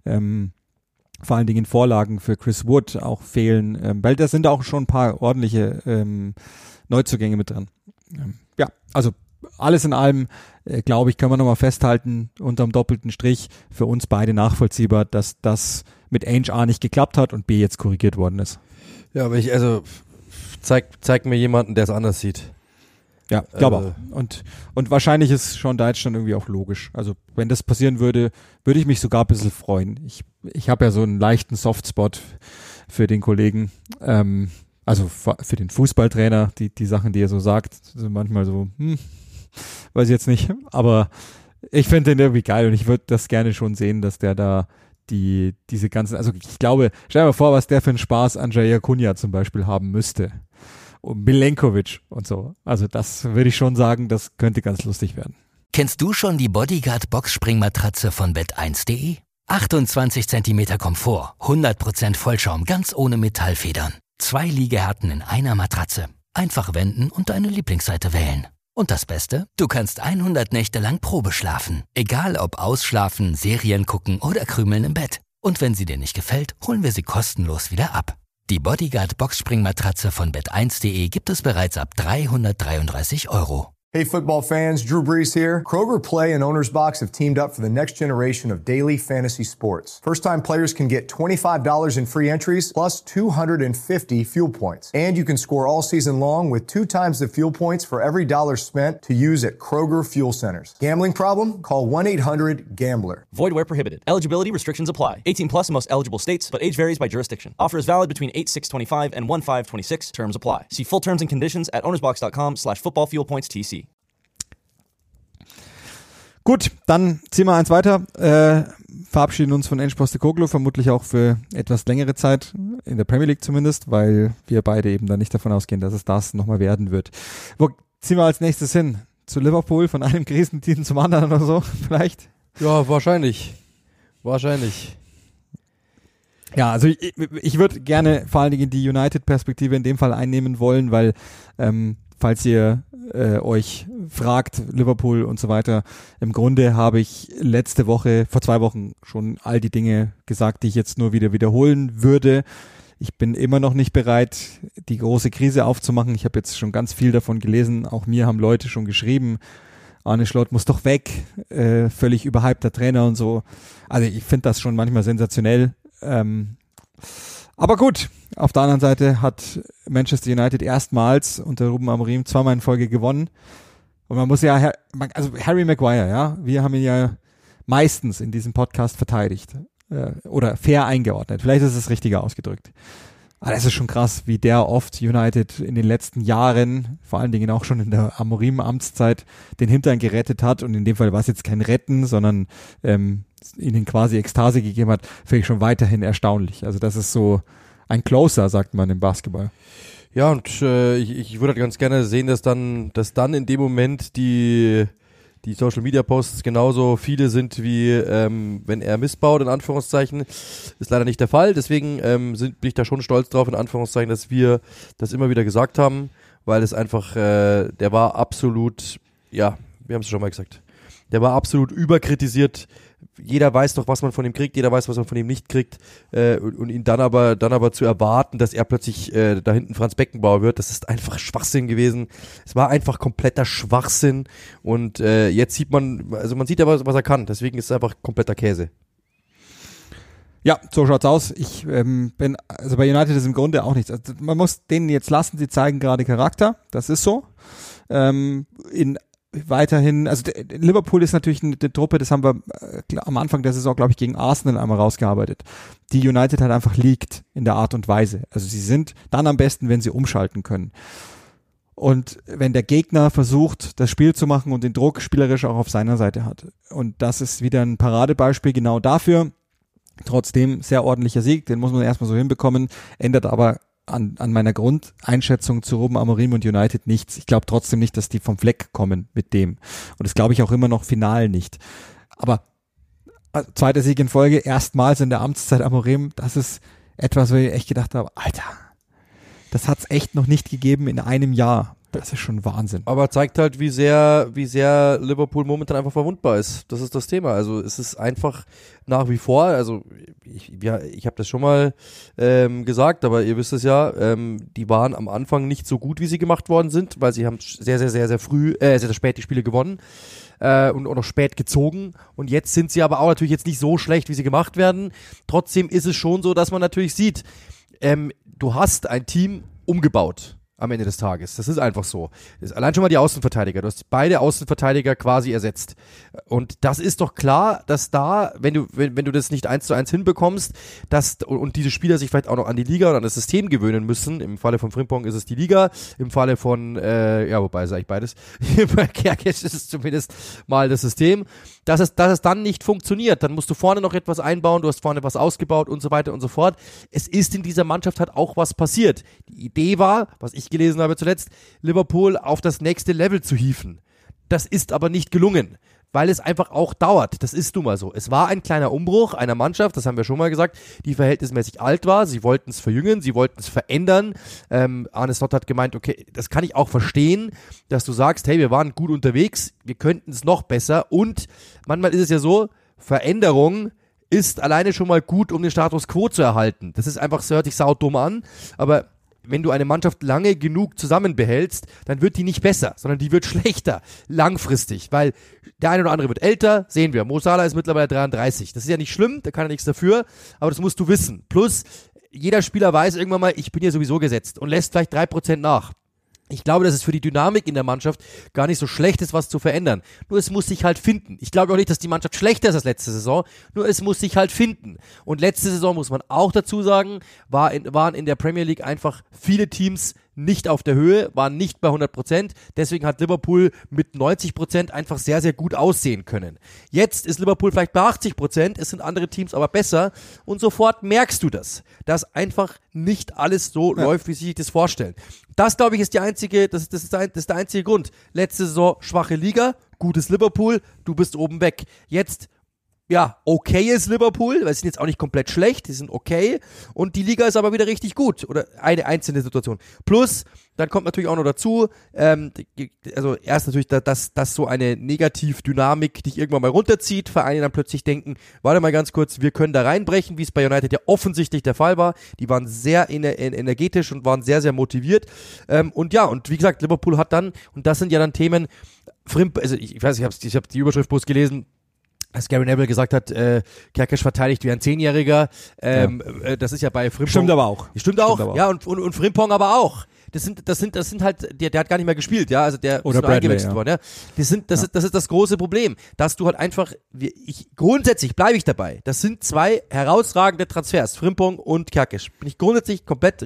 vor allen Dingen Vorlagen für Chris Wood auch fehlen, weil da sind auch schon ein paar ordentliche Neuzugänge mit dran. Ja, also alles in allem, glaube ich, können wir nochmal festhalten, unterm doppelten Strich, für uns beide nachvollziehbar, dass das mit Ainge A nicht geklappt hat und B jetzt korrigiert worden ist. Ja, aber zeig mir jemanden, der es anders sieht. Ja, glaube auch. Und wahrscheinlich ist Sean Dyche dann irgendwie auch logisch. Also wenn das passieren würde, würde ich mich sogar ein bisschen freuen. Ich habe ja so einen leichten Softspot für den Kollegen, also für den Fußballtrainer, die Sachen, die er so sagt, sind manchmal so, weiß ich jetzt nicht, aber ich finde den irgendwie geil und ich würde das gerne schon sehen, dass der da diese ganzen, also ich glaube, stell dir mal vor, was der für einen Spaß an Jair Cunha zum Beispiel haben müsste. Und Milenkovic und so. Also das würde ich schon sagen, das könnte ganz lustig werden. Kennst du schon die Bodyguard Boxspringmatratze von bet1.de? 28 cm Komfort, 100% Vollschaum, ganz ohne Metallfedern. 2 Liegehärten in einer Matratze. Einfach wenden und deine Lieblingsseite wählen. Und das Beste? Du kannst 100 Nächte lang Probe schlafen. Egal ob ausschlafen, Serien gucken oder krümeln im Bett. Und wenn sie dir nicht gefällt, holen wir sie kostenlos wieder ab. Die Bodyguard Boxspringmatratze von bet1.de gibt es bereits ab 333 €. Hey football fans, Drew Brees here. Kroger Play and Owner's Box have teamed up for the next generation of daily fantasy sports. First-time players can get $25 in free entries plus 250 fuel points. And you can score all season long with 2 times the fuel points for every dollar spent to use at Kroger Fuel Centers. Gambling problem? Call 1-800-GAMBLER. Void where prohibited. Eligibility restrictions apply. 18 plus in most eligible states, but age varies by jurisdiction. Offer is valid between 8/6/25 and 1/5/26. Terms apply. See full terms and conditions at ownersbox.com/footballfuelpoints.tc. Gut, dann ziehen wir eins weiter, verabschieden uns von Ange Postecoglou, vermutlich auch für etwas längere Zeit, in der Premier League zumindest, weil wir beide eben dann nicht davon ausgehen, dass es das nochmal werden wird. Wo ziehen wir als nächstes hin? Zu Liverpool, von einem Krisenteam zum anderen oder so, vielleicht? Ja, wahrscheinlich. Ja, also ich würde gerne vor allen Dingen die United-Perspektive in dem Fall einnehmen wollen, weil falls ihr euch fragt, Liverpool und so weiter, im Grunde habe ich vor 2 Wochen schon all die Dinge gesagt, die ich jetzt nur wieder wiederholen würde. Ich bin immer noch nicht bereit, die große Krise aufzumachen. Ich habe jetzt schon ganz viel davon gelesen. Auch mir haben Leute schon geschrieben, Arne Slot muss doch weg, völlig überhypter Trainer und so. Also ich finde das schon manchmal sensationell. Aber gut, auf der anderen Seite hat Manchester United erstmals unter Ruben Amorim 2-mal in Folge gewonnen. Und man muss ja, also Harry Maguire, ja, wir haben ihn ja meistens in diesem Podcast verteidigt oder fair eingeordnet. Vielleicht ist es richtiger ausgedrückt. Aber das ist schon krass, wie der oft United in den letzten Jahren, vor allen Dingen auch schon in der Amorim-Amtszeit, den Hintern gerettet hat. Und in dem Fall war es jetzt kein Retten, sondern ihnen quasi Ekstase gegeben hat, finde ich schon weiterhin erstaunlich. Also das ist so ein Closer, sagt man im Basketball. Ja, und ich würde halt ganz gerne sehen, dass dann in dem Moment die Social Media Posts genauso viele sind wie wenn er missbaut, in Anführungszeichen. Ist leider nicht der Fall. Deswegen bin ich da schon stolz drauf, in Anführungszeichen, dass wir das immer wieder gesagt haben, weil es einfach, der war absolut, ja, wir haben es schon mal gesagt, der war absolut überkritisiert. Jeder weiß doch, was man von ihm kriegt, jeder weiß, was man von ihm nicht kriegt, und ihn dann aber zu erwarten, dass er plötzlich da hinten Franz Beckenbauer wird, das ist einfach Schwachsinn gewesen. Es war einfach kompletter Schwachsinn und jetzt sieht man, also man sieht ja, was er kann, deswegen ist es einfach kompletter Käse. Ja, so schaut's aus. Also bei United ist im Grunde auch nichts. Also man muss denen jetzt lassen, sie zeigen gerade Charakter, das ist so. Weiterhin, also Liverpool ist natürlich eine Truppe, das haben wir am Anfang der Saison, glaube ich, gegen Arsenal einmal rausgearbeitet, die United halt einfach liegt in der Art und Weise. Also sie sind dann am besten, wenn sie umschalten können. Und wenn der Gegner versucht, das Spiel zu machen und den Druck spielerisch auch auf seiner Seite hat. Und das ist wieder ein Paradebeispiel genau dafür. Trotzdem sehr ordentlicher Sieg, den muss man erstmal so hinbekommen, ändert aber an meiner Grundeinschätzung zu Ruben Amorim und United nichts. Ich glaube trotzdem nicht, dass die vom Fleck kommen mit dem. Und das glaube ich auch immer noch final nicht. Aber zweiter Sieg in Folge, erstmals in der Amtszeit Amorim, das ist etwas, wo ich echt gedacht habe, Alter, das hat's echt noch nicht gegeben in einem Jahr. Das ist schon Wahnsinn. Aber zeigt halt, wie sehr Liverpool momentan einfach verwundbar ist. Das ist das Thema. Also es ist einfach nach wie vor, also ich habe das schon mal gesagt, aber ihr wisst es ja, die waren am Anfang nicht so gut, wie sie gemacht worden sind, weil sie haben sehr, sehr, sehr, sehr früh, sehr spät die Spiele gewonnen und auch noch spät gezogen. Und jetzt sind sie aber auch natürlich jetzt nicht so schlecht, wie sie gemacht werden. Trotzdem ist es schon so, dass man natürlich sieht, du hast ein Team umgebaut. Am Ende des Tages. Das ist einfach so. Das ist allein schon mal die Außenverteidiger. Du hast beide Außenverteidiger quasi ersetzt. Und das ist doch klar, dass da, wenn du das nicht 1:1 hinbekommst, und diese Spieler sich vielleicht auch noch an die Liga und an das System gewöhnen müssen. Im Falle von Frimpong ist es die Liga. Im Falle von, wobei ist eigentlich beides. Bei Kerkes ist es zumindest mal das System. Dass es dann nicht funktioniert. Dann musst du vorne noch etwas einbauen. Du hast vorne was ausgebaut und so weiter und so fort. Es ist in dieser Mannschaft halt auch was passiert. Die Idee war, was ich gelesen habe zuletzt, Liverpool auf das nächste Level zu hieven. Das ist aber nicht gelungen, weil es einfach auch dauert. Das ist nun mal so. Es war ein kleiner Umbruch einer Mannschaft, das haben wir schon mal gesagt, die verhältnismäßig alt war. Sie wollten es verjüngen, sie wollten es verändern. Arne Slot hat gemeint, okay, das kann ich auch verstehen, dass du sagst, hey, wir waren gut unterwegs, wir könnten es noch besser. Und manchmal ist es ja so, Veränderung ist alleine schon mal gut, um den Status Quo zu erhalten. Das ist einfach, so hört sich saudumm an, aber wenn du eine Mannschaft lange genug zusammenbehältst, dann wird die nicht besser, sondern die wird schlechter, langfristig, weil der eine oder andere wird älter, sehen wir. Mo Salah ist mittlerweile 33. Das ist ja nicht schlimm, da kann er nichts dafür, aber das musst du wissen. Plus, jeder Spieler weiß irgendwann mal, ich bin hier sowieso gesetzt und lässt vielleicht 3% nach. Ich glaube, dass es für die Dynamik in der Mannschaft gar nicht so schlecht ist, was zu verändern. Nur es muss sich halt finden. Ich glaube auch nicht, dass die Mannschaft schlechter ist als letzte Saison, nur es muss sich halt finden. Und letzte Saison, muss man auch dazu sagen, waren in der Premier League einfach viele Teams nicht auf der Höhe, waren nicht bei 100%. Deswegen hat Liverpool mit 90% einfach sehr, sehr gut aussehen können. Jetzt ist Liverpool vielleicht bei 80%, es sind andere Teams aber besser und sofort merkst du das, dass einfach nicht alles so läuft, wie sie sich das vorstellen. Das, glaube ich, ist der einzige Grund. Letzte Saison schwache Liga, gutes Liverpool, du bist oben weg. Jetzt okay ist Liverpool, weil sie sind jetzt auch nicht komplett schlecht, die sind okay und die Liga ist aber wieder richtig gut oder eine einzelne Situation. Plus, dann kommt natürlich auch noch dazu, also erst natürlich, dass so eine Negativdynamik dich irgendwann mal runterzieht, Vereine dann plötzlich denken, warte mal ganz kurz, wir können da reinbrechen, wie es bei United ja offensichtlich der Fall war. Die waren sehr energetisch und waren sehr, sehr motiviert. Und wie gesagt, Liverpool hat dann, und das sind ja dann Themen, also ich weiß, ich hab die Überschrift bloß gelesen, als Gary Neville gesagt hat, Kerkesch verteidigt wie ein 10-Jähriger, das ist ja bei Frimpong. Stimmt aber auch. Stimmt auch. Ja, und Frimpong aber auch. Das sind halt, der hat gar nicht mehr gespielt, ja, also der ist nur eingewechselt worden, ja. Das ist das große Problem, dass du halt einfach, grundsätzlich bleibe ich dabei, das sind zwei herausragende Transfers, Frimpong und Kerkesch. Bin ich grundsätzlich komplett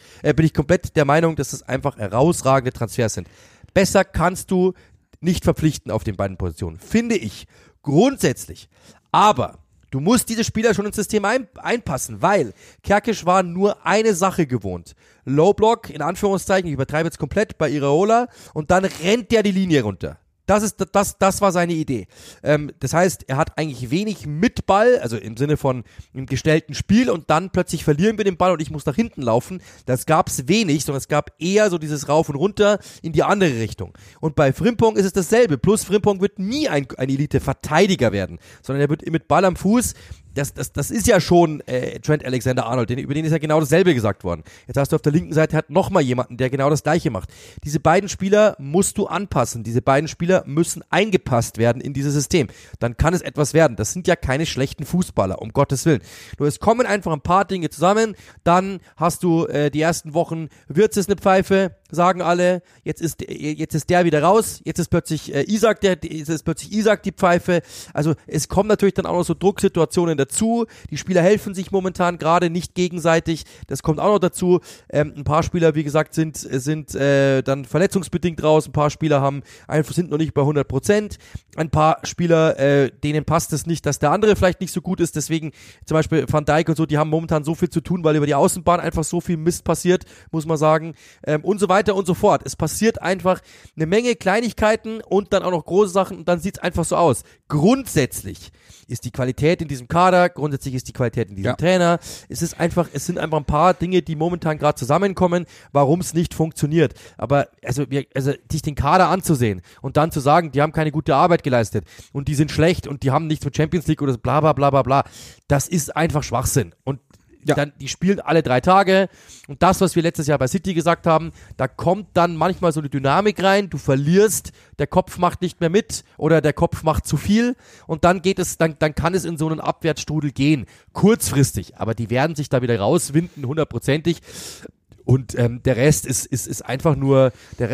der Meinung, dass das einfach herausragende Transfers sind. Besser kannst du nicht verpflichten auf den beiden Positionen, finde ich. Grundsätzlich. Aber Du musst diese Spieler schon ins System einpassen, weil Kerkesch war nur eine Sache gewohnt. Low Block, in Anführungszeichen, ich übertreibe jetzt komplett bei Iraola, und dann rennt der die Linie runter. Das war seine Idee. Das heißt, er hat eigentlich wenig mit Ball, also im Sinne von einem gestellten Spiel, und dann plötzlich verlieren wir den Ball und ich muss nach hinten laufen. Das gab's wenig, sondern es gab eher so dieses Rauf und runter in die andere Richtung. Und bei Frimpong ist es dasselbe. Plus Frimpong wird nie ein Elite-Verteidiger werden, sondern er wird mit Ball am Fuß. Das ist ja schon Trent Alexander-Arnold, über den ist ja genau dasselbe gesagt worden. Jetzt hast du auf der linken Seite nochmal jemanden, der genau das Gleiche macht. Diese beiden Spieler musst du anpassen. Diese beiden Spieler müssen eingepasst werden in dieses System. Dann kann es etwas werden. Das sind ja keine schlechten Fußballer, um Gottes Willen. Nur es kommen einfach ein paar Dinge zusammen. Dann hast du die ersten Wochen, Wirtz ist eine Pfeife, sagen alle, jetzt ist der wieder raus, jetzt ist plötzlich Isak die Pfeife. Also es kommen natürlich dann auch noch so Drucksituationen dazu. Die Spieler helfen sich momentan gerade nicht gegenseitig. Das kommt auch noch dazu. Ein paar Spieler, wie gesagt, sind dann verletzungsbedingt raus. Ein paar Spieler sind noch nicht bei 100%. Ein paar Spieler, denen passt es nicht, dass der andere vielleicht nicht so gut ist. Deswegen zum Beispiel Van Dijk und so, die haben momentan so viel zu tun, weil über die Außenbahn einfach so viel Mist passiert, muss man sagen. Und so weiter und so fort. Es passiert einfach eine Menge Kleinigkeiten und dann auch noch große Sachen, und dann sieht es einfach so aus. Grundsätzlich ist die Qualität in diesem Kader, grundsätzlich ist die Qualität in diesem Trainer. Es sind einfach ein paar Dinge, die momentan gerade zusammenkommen, warum es nicht funktioniert. Aber sich den Kader anzusehen und dann zu sagen, die haben keine gute Arbeit geleistet und die sind schlecht und die haben nichts mit Champions League oder bla bla bla bla bla, das ist einfach Schwachsinn. Und dann, die spielen alle 3 Tage, und das, was wir letztes Jahr bei City gesagt haben, da kommt dann manchmal so eine Dynamik rein, du verlierst, der Kopf macht nicht mehr mit oder der Kopf macht zu viel, und dann dann kann es in so einen Abwärtsstrudel gehen, kurzfristig, aber die werden sich da wieder rauswinden, 100%. Und der Rest ist einfach nur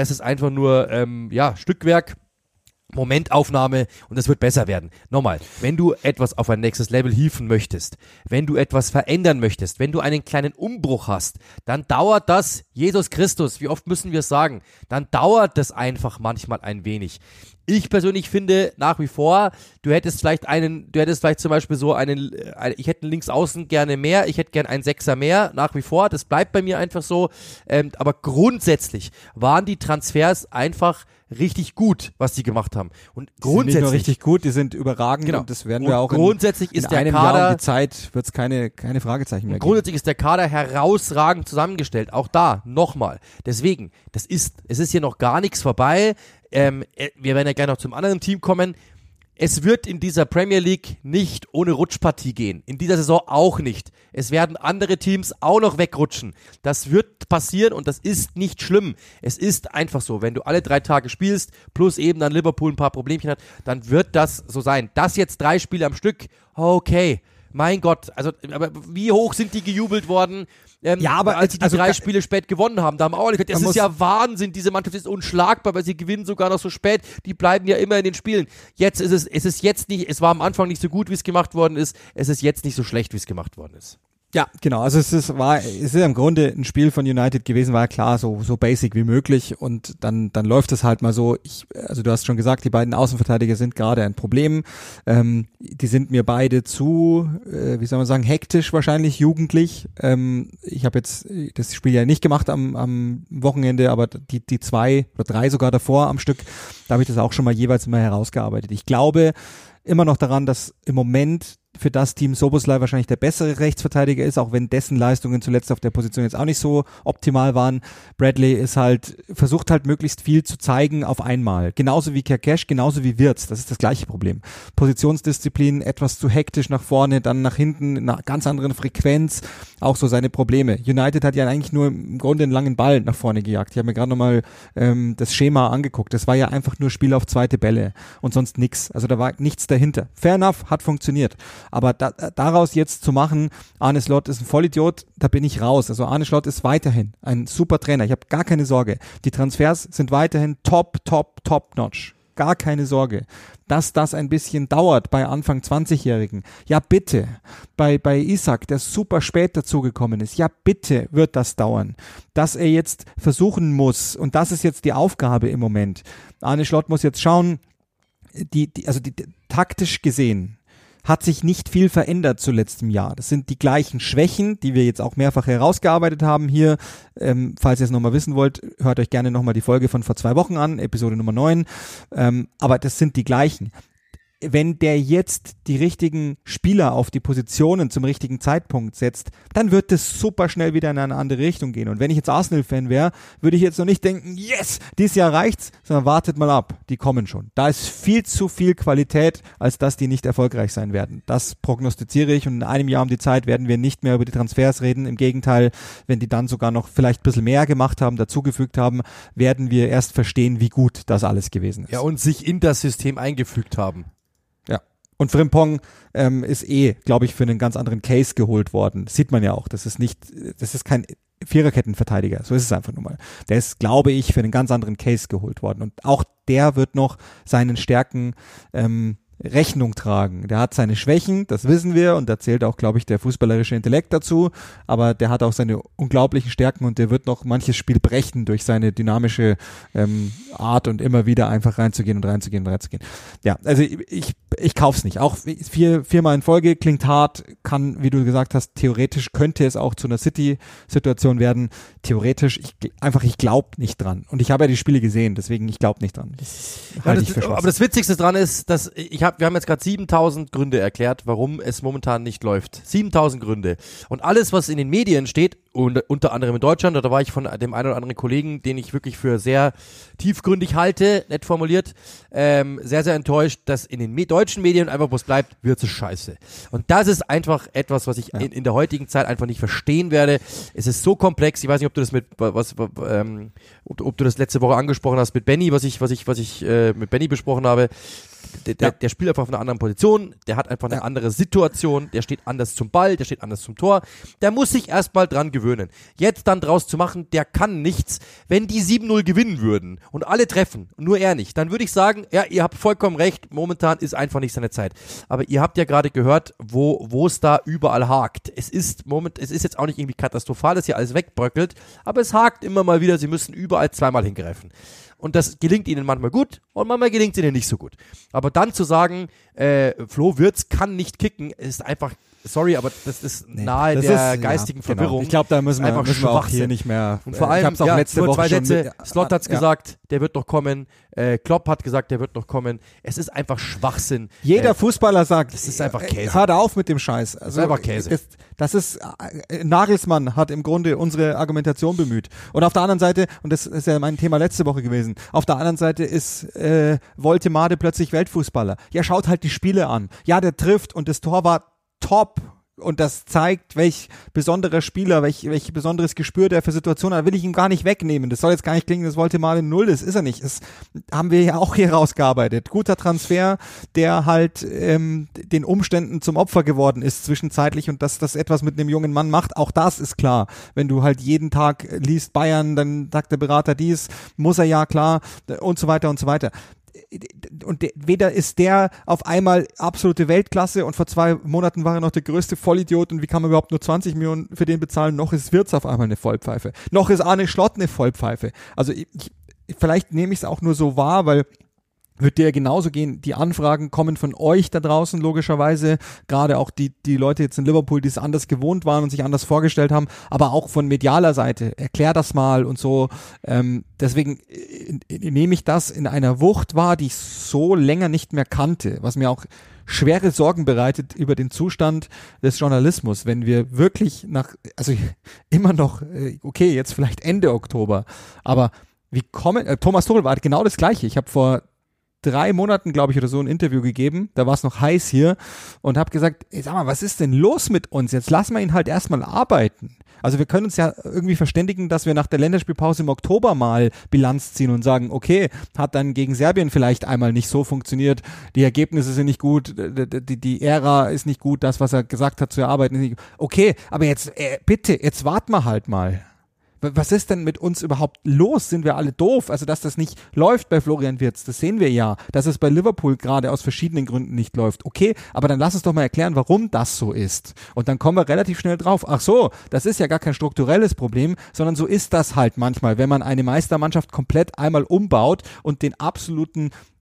Stückwerk, Momentaufnahme, und es wird besser werden. Nochmal, wenn du etwas auf ein nächstes Level hieven möchtest, wenn du etwas verändern möchtest, wenn du einen kleinen Umbruch hast, dann dauert das, Jesus Christus, wie oft müssen wir es sagen, dann dauert das einfach manchmal ein wenig. Ich persönlich finde nach wie vor, du hättest vielleicht zum Beispiel ich hätte einen Linksaußen gerne mehr, ich hätte gern einen Sechser mehr, nach wie vor, das bleibt bei mir einfach so, aber grundsätzlich waren die Transfers einfach richtig gut, was die gemacht haben. Und grundsätzlich, die sind nicht nur richtig gut, die sind überragend, genau. Und das werden wir auch grundsätzlich in einem Jahr um die Zeit, wird es keine Fragezeichen mehr geben. Grundsätzlich ist der Kader herausragend zusammengestellt, auch da, nochmal. Deswegen, es ist hier noch gar nichts vorbei. Wir werden ja gleich noch zum anderen Team kommen. Es wird in dieser Premier League nicht ohne Rutschpartie gehen. In dieser Saison auch nicht. Es werden andere Teams auch noch wegrutschen. Das wird passieren und das ist nicht schlimm. Es ist einfach so. Wenn du alle 3 Tage spielst, plus eben dann Liverpool ein paar Problemchen hat, dann wird das so sein. Das jetzt 3 Spiele am Stück, okay. Mein Gott, aber wie hoch sind die gejubelt worden, als sie die 3 Spiele spät gewonnen haben? Da haben auch alle gesagt, das ist ja Wahnsinn, diese Mannschaft ist unschlagbar, weil sie gewinnen sogar noch so spät, die bleiben ja immer in den Spielen. Jetzt ist es jetzt nicht, es war am Anfang nicht so gut, wie es gemacht worden ist, es ist jetzt nicht so schlecht, wie es gemacht worden ist. Ja, genau. Also es ist im Grunde ein Spiel von United gewesen, war ja klar, so basic wie möglich, und dann läuft es halt mal so. Also du hast schon gesagt, die beiden Außenverteidiger sind gerade ein Problem. Die sind mir beide zu, wie soll man sagen, hektisch wahrscheinlich, jugendlich. Ich habe jetzt das Spiel ja nicht gemacht am Wochenende, aber die 2 oder 3 sogar davor am Stück, da habe ich das auch schon mal jeweils immer herausgearbeitet. Ich glaube immer noch daran, dass im Moment für das Team Szoboszlai wahrscheinlich der bessere Rechtsverteidiger ist, auch wenn dessen Leistungen zuletzt auf der Position jetzt auch nicht so optimal waren. Bradley versucht halt möglichst viel zu zeigen auf einmal. Genauso wie Kerkesch, genauso wie Wirtz. Das ist das gleiche Problem. Positionsdisziplin, etwas zu hektisch nach vorne, dann nach hinten, in einer ganz anderen Frequenz. Auch so seine Probleme. United hat ja eigentlich nur im Grunde einen langen Ball nach vorne gejagt. Ich habe mir gerade nochmal das Schema angeguckt. Das war ja einfach nur Spiel auf zweite Bälle und sonst nix. Also da war nichts dahinter. Fair enough, hat funktioniert. Aber daraus jetzt zu machen, Arne Slot ist ein Vollidiot, da bin ich raus. Also Arne Slot ist weiterhin ein super Trainer. Ich habe gar keine Sorge. Die Transfers sind weiterhin top notch. Gar keine Sorge. Dass das ein bisschen dauert bei Anfang 20-Jährigen. Ja, bitte. Bei Isak, der super spät dazugekommen ist. Ja, bitte wird das dauern. Dass er jetzt versuchen muss, und das ist jetzt die Aufgabe im Moment. Arne Slot muss jetzt schauen, taktisch gesehen, hat sich nicht viel verändert zu letztem Jahr. Das sind die gleichen Schwächen, die wir jetzt auch mehrfach herausgearbeitet haben hier. Falls ihr es nochmal wissen wollt, hört euch gerne nochmal die Folge von vor 2 Wochen an, Episode Nummer 9. Aber das sind die gleichen. Wenn der jetzt die richtigen Spieler auf die Positionen zum richtigen Zeitpunkt setzt, dann wird das super schnell wieder in eine andere Richtung gehen. Und wenn ich jetzt Arsenal-Fan wäre, würde ich jetzt noch nicht denken, yes, dieses Jahr reicht's, sondern wartet mal ab, die kommen schon. Da ist viel zu viel Qualität, als dass die nicht erfolgreich sein werden. Das prognostiziere ich und in einem Jahr um die Zeit werden wir nicht mehr über die Transfers reden. Im Gegenteil, wenn die dann sogar noch vielleicht ein bisschen mehr gemacht haben, dazugefügt haben, werden wir erst verstehen, wie gut das alles gewesen ist. Ja, und sich in das System eingefügt haben. Und Frimpong ist glaube ich, für einen ganz anderen Case geholt worden. Sieht man ja auch. Das ist kein Viererkettenverteidiger. So ist es einfach nur mal. Der ist, glaube ich, für einen ganz anderen Case geholt worden. Und auch der wird noch seinen Stärken Rechnung tragen. Der hat seine Schwächen, das wissen wir, und da zählt auch, glaube ich, der fußballerische Intellekt dazu, aber der hat auch seine unglaublichen Stärken und der wird noch manches Spiel brechen durch seine dynamische Art und immer wieder einfach reinzugehen. Ja, also ich kauf's nicht. Auch viermal in Folge klingt hart, kann, wie du gesagt hast, theoretisch könnte es auch zu einer City-Situation werden. Theoretisch, ich glaube nicht dran. Und ich habe ja die Spiele gesehen, deswegen ich glaube nicht dran. Aber das Witzigste dran ist, dass wir haben jetzt gerade 7000 Gründe erklärt, warum es momentan nicht läuft. 7000 Gründe. Und alles, was in den Medien steht, unter anderem in Deutschland, da war ich von dem einen oder anderen Kollegen, den ich wirklich für sehr tiefgründig halte, nett formuliert, sehr, sehr enttäuscht, dass in den deutschen Medien einfach, wo es bleibt, wird es scheiße. Und das ist einfach etwas, was ich in der heutigen Zeit einfach nicht verstehen werde. Es ist so komplex, ich weiß nicht, ob du das ob du das letzte Woche angesprochen hast mit Benny, was ich mit Benny besprochen habe. Der spielt einfach auf einer anderen Position, der hat einfach eine andere Situation, der steht anders zum Ball, der steht anders zum Tor, der muss sich erstmal dran gewöhnen. Jetzt dann draus zu machen, der kann nichts. Wenn die 7-0 gewinnen würden und alle treffen, nur er nicht, dann würde ich sagen, ja, ihr habt vollkommen recht, momentan ist einfach nicht seine Zeit. Aber ihr habt ja gerade gehört, wo es da überall hakt. Es ist jetzt auch nicht irgendwie katastrophal, dass hier alles wegbröckelt, aber es hakt immer mal wieder, sie müssen überall zweimal hingreifen. Und das gelingt ihnen manchmal gut und manchmal gelingt es ihnen nicht so gut. Aber dann zu sagen, Flo Wirtz kann nicht kicken, ist einfach, sorry, aber das ist nahe der geistigen Verwirrung. Genau. Ich glaube, da müssen wir auch hier nicht mehr. Und vor allem, auch letzte Woche 2 Sätze, schon Slot hat's gesagt, der wird noch kommen. Klopp hat gesagt, der wird noch kommen. Es ist einfach Schwachsinn. Jeder Fußballer sagt, das ist einfach Käse. Hört auf mit dem Scheiß. Also, das ist einfach Käse. Das ist, Nagelsmann hat im Grunde unsere Argumentation bemüht. Und auf der anderen Seite, und das ist ja mein Thema letzte Woche gewesen, auf der anderen Seite ist Woltemade plötzlich Weltfußballer. Ja, schaut halt die Spiele an. Ja, der trifft und das Tor war top. Und das zeigt, welch besonderer Spieler, welch besonderes Gespür der für Situationen hat, will ich ihm gar nicht wegnehmen. Das soll jetzt gar nicht klingen, das wollte mal in Null, das ist er nicht. Das haben wir ja auch hier rausgearbeitet. Guter Transfer, der halt den Umständen zum Opfer geworden ist zwischenzeitlich und dass das etwas mit einem jungen Mann macht, auch das ist klar. Wenn du halt jeden Tag liest Bayern, dann sagt der Berater dies, muss er ja klar und so weiter und so weiter. Und weder ist der auf einmal absolute Weltklasse und vor 2 Monaten war er noch der größte Vollidiot und wie kann man überhaupt nur 20 Millionen für den bezahlen, noch ist Wirtz auf einmal eine Vollpfeife, noch ist Arne Slot eine Vollpfeife. Also vielleicht nehme ich es auch nur so wahr, weil wird dir genauso gehen, die Anfragen kommen von euch da draußen logischerweise, gerade auch die Leute jetzt in Liverpool, die es anders gewohnt waren und sich anders vorgestellt haben, aber auch von medialer Seite, erklär das mal und so, deswegen nehme ich das in einer Wucht wahr, die ich so länger nicht mehr kannte, was mir auch schwere Sorgen bereitet über den Zustand des Journalismus, wenn wir wirklich immer noch, okay, jetzt vielleicht Ende Oktober, aber Thomas Tuchel war genau das Gleiche, ich habe vor 3 Monaten, glaube ich, oder so ein Interview gegeben, da war es noch heiß hier und habe gesagt, ey, sag mal, was ist denn los mit uns? Jetzt lassen wir ihn halt erstmal arbeiten. Also wir können uns ja irgendwie verständigen, dass wir nach der Länderspielpause im Oktober mal Bilanz ziehen und sagen, okay, hat dann gegen Serbien vielleicht einmal nicht so funktioniert, die Ergebnisse sind nicht gut, die Ära ist nicht gut, das, was er gesagt hat zu erarbeiten, ist nicht gut. Okay, aber jetzt, bitte, jetzt warten wir halt mal. Was ist denn mit uns überhaupt los? Sind wir alle doof? Also, dass das nicht läuft bei Florian Wirtz, das sehen wir ja. Dass es bei Liverpool gerade aus verschiedenen Gründen nicht läuft. Okay, aber dann lass uns doch mal erklären, warum das so ist. Und dann kommen wir relativ schnell drauf. Ach so, das ist ja gar kein strukturelles Problem, sondern so ist das halt manchmal, wenn man eine Meistermannschaft komplett einmal umbaut und den absoluten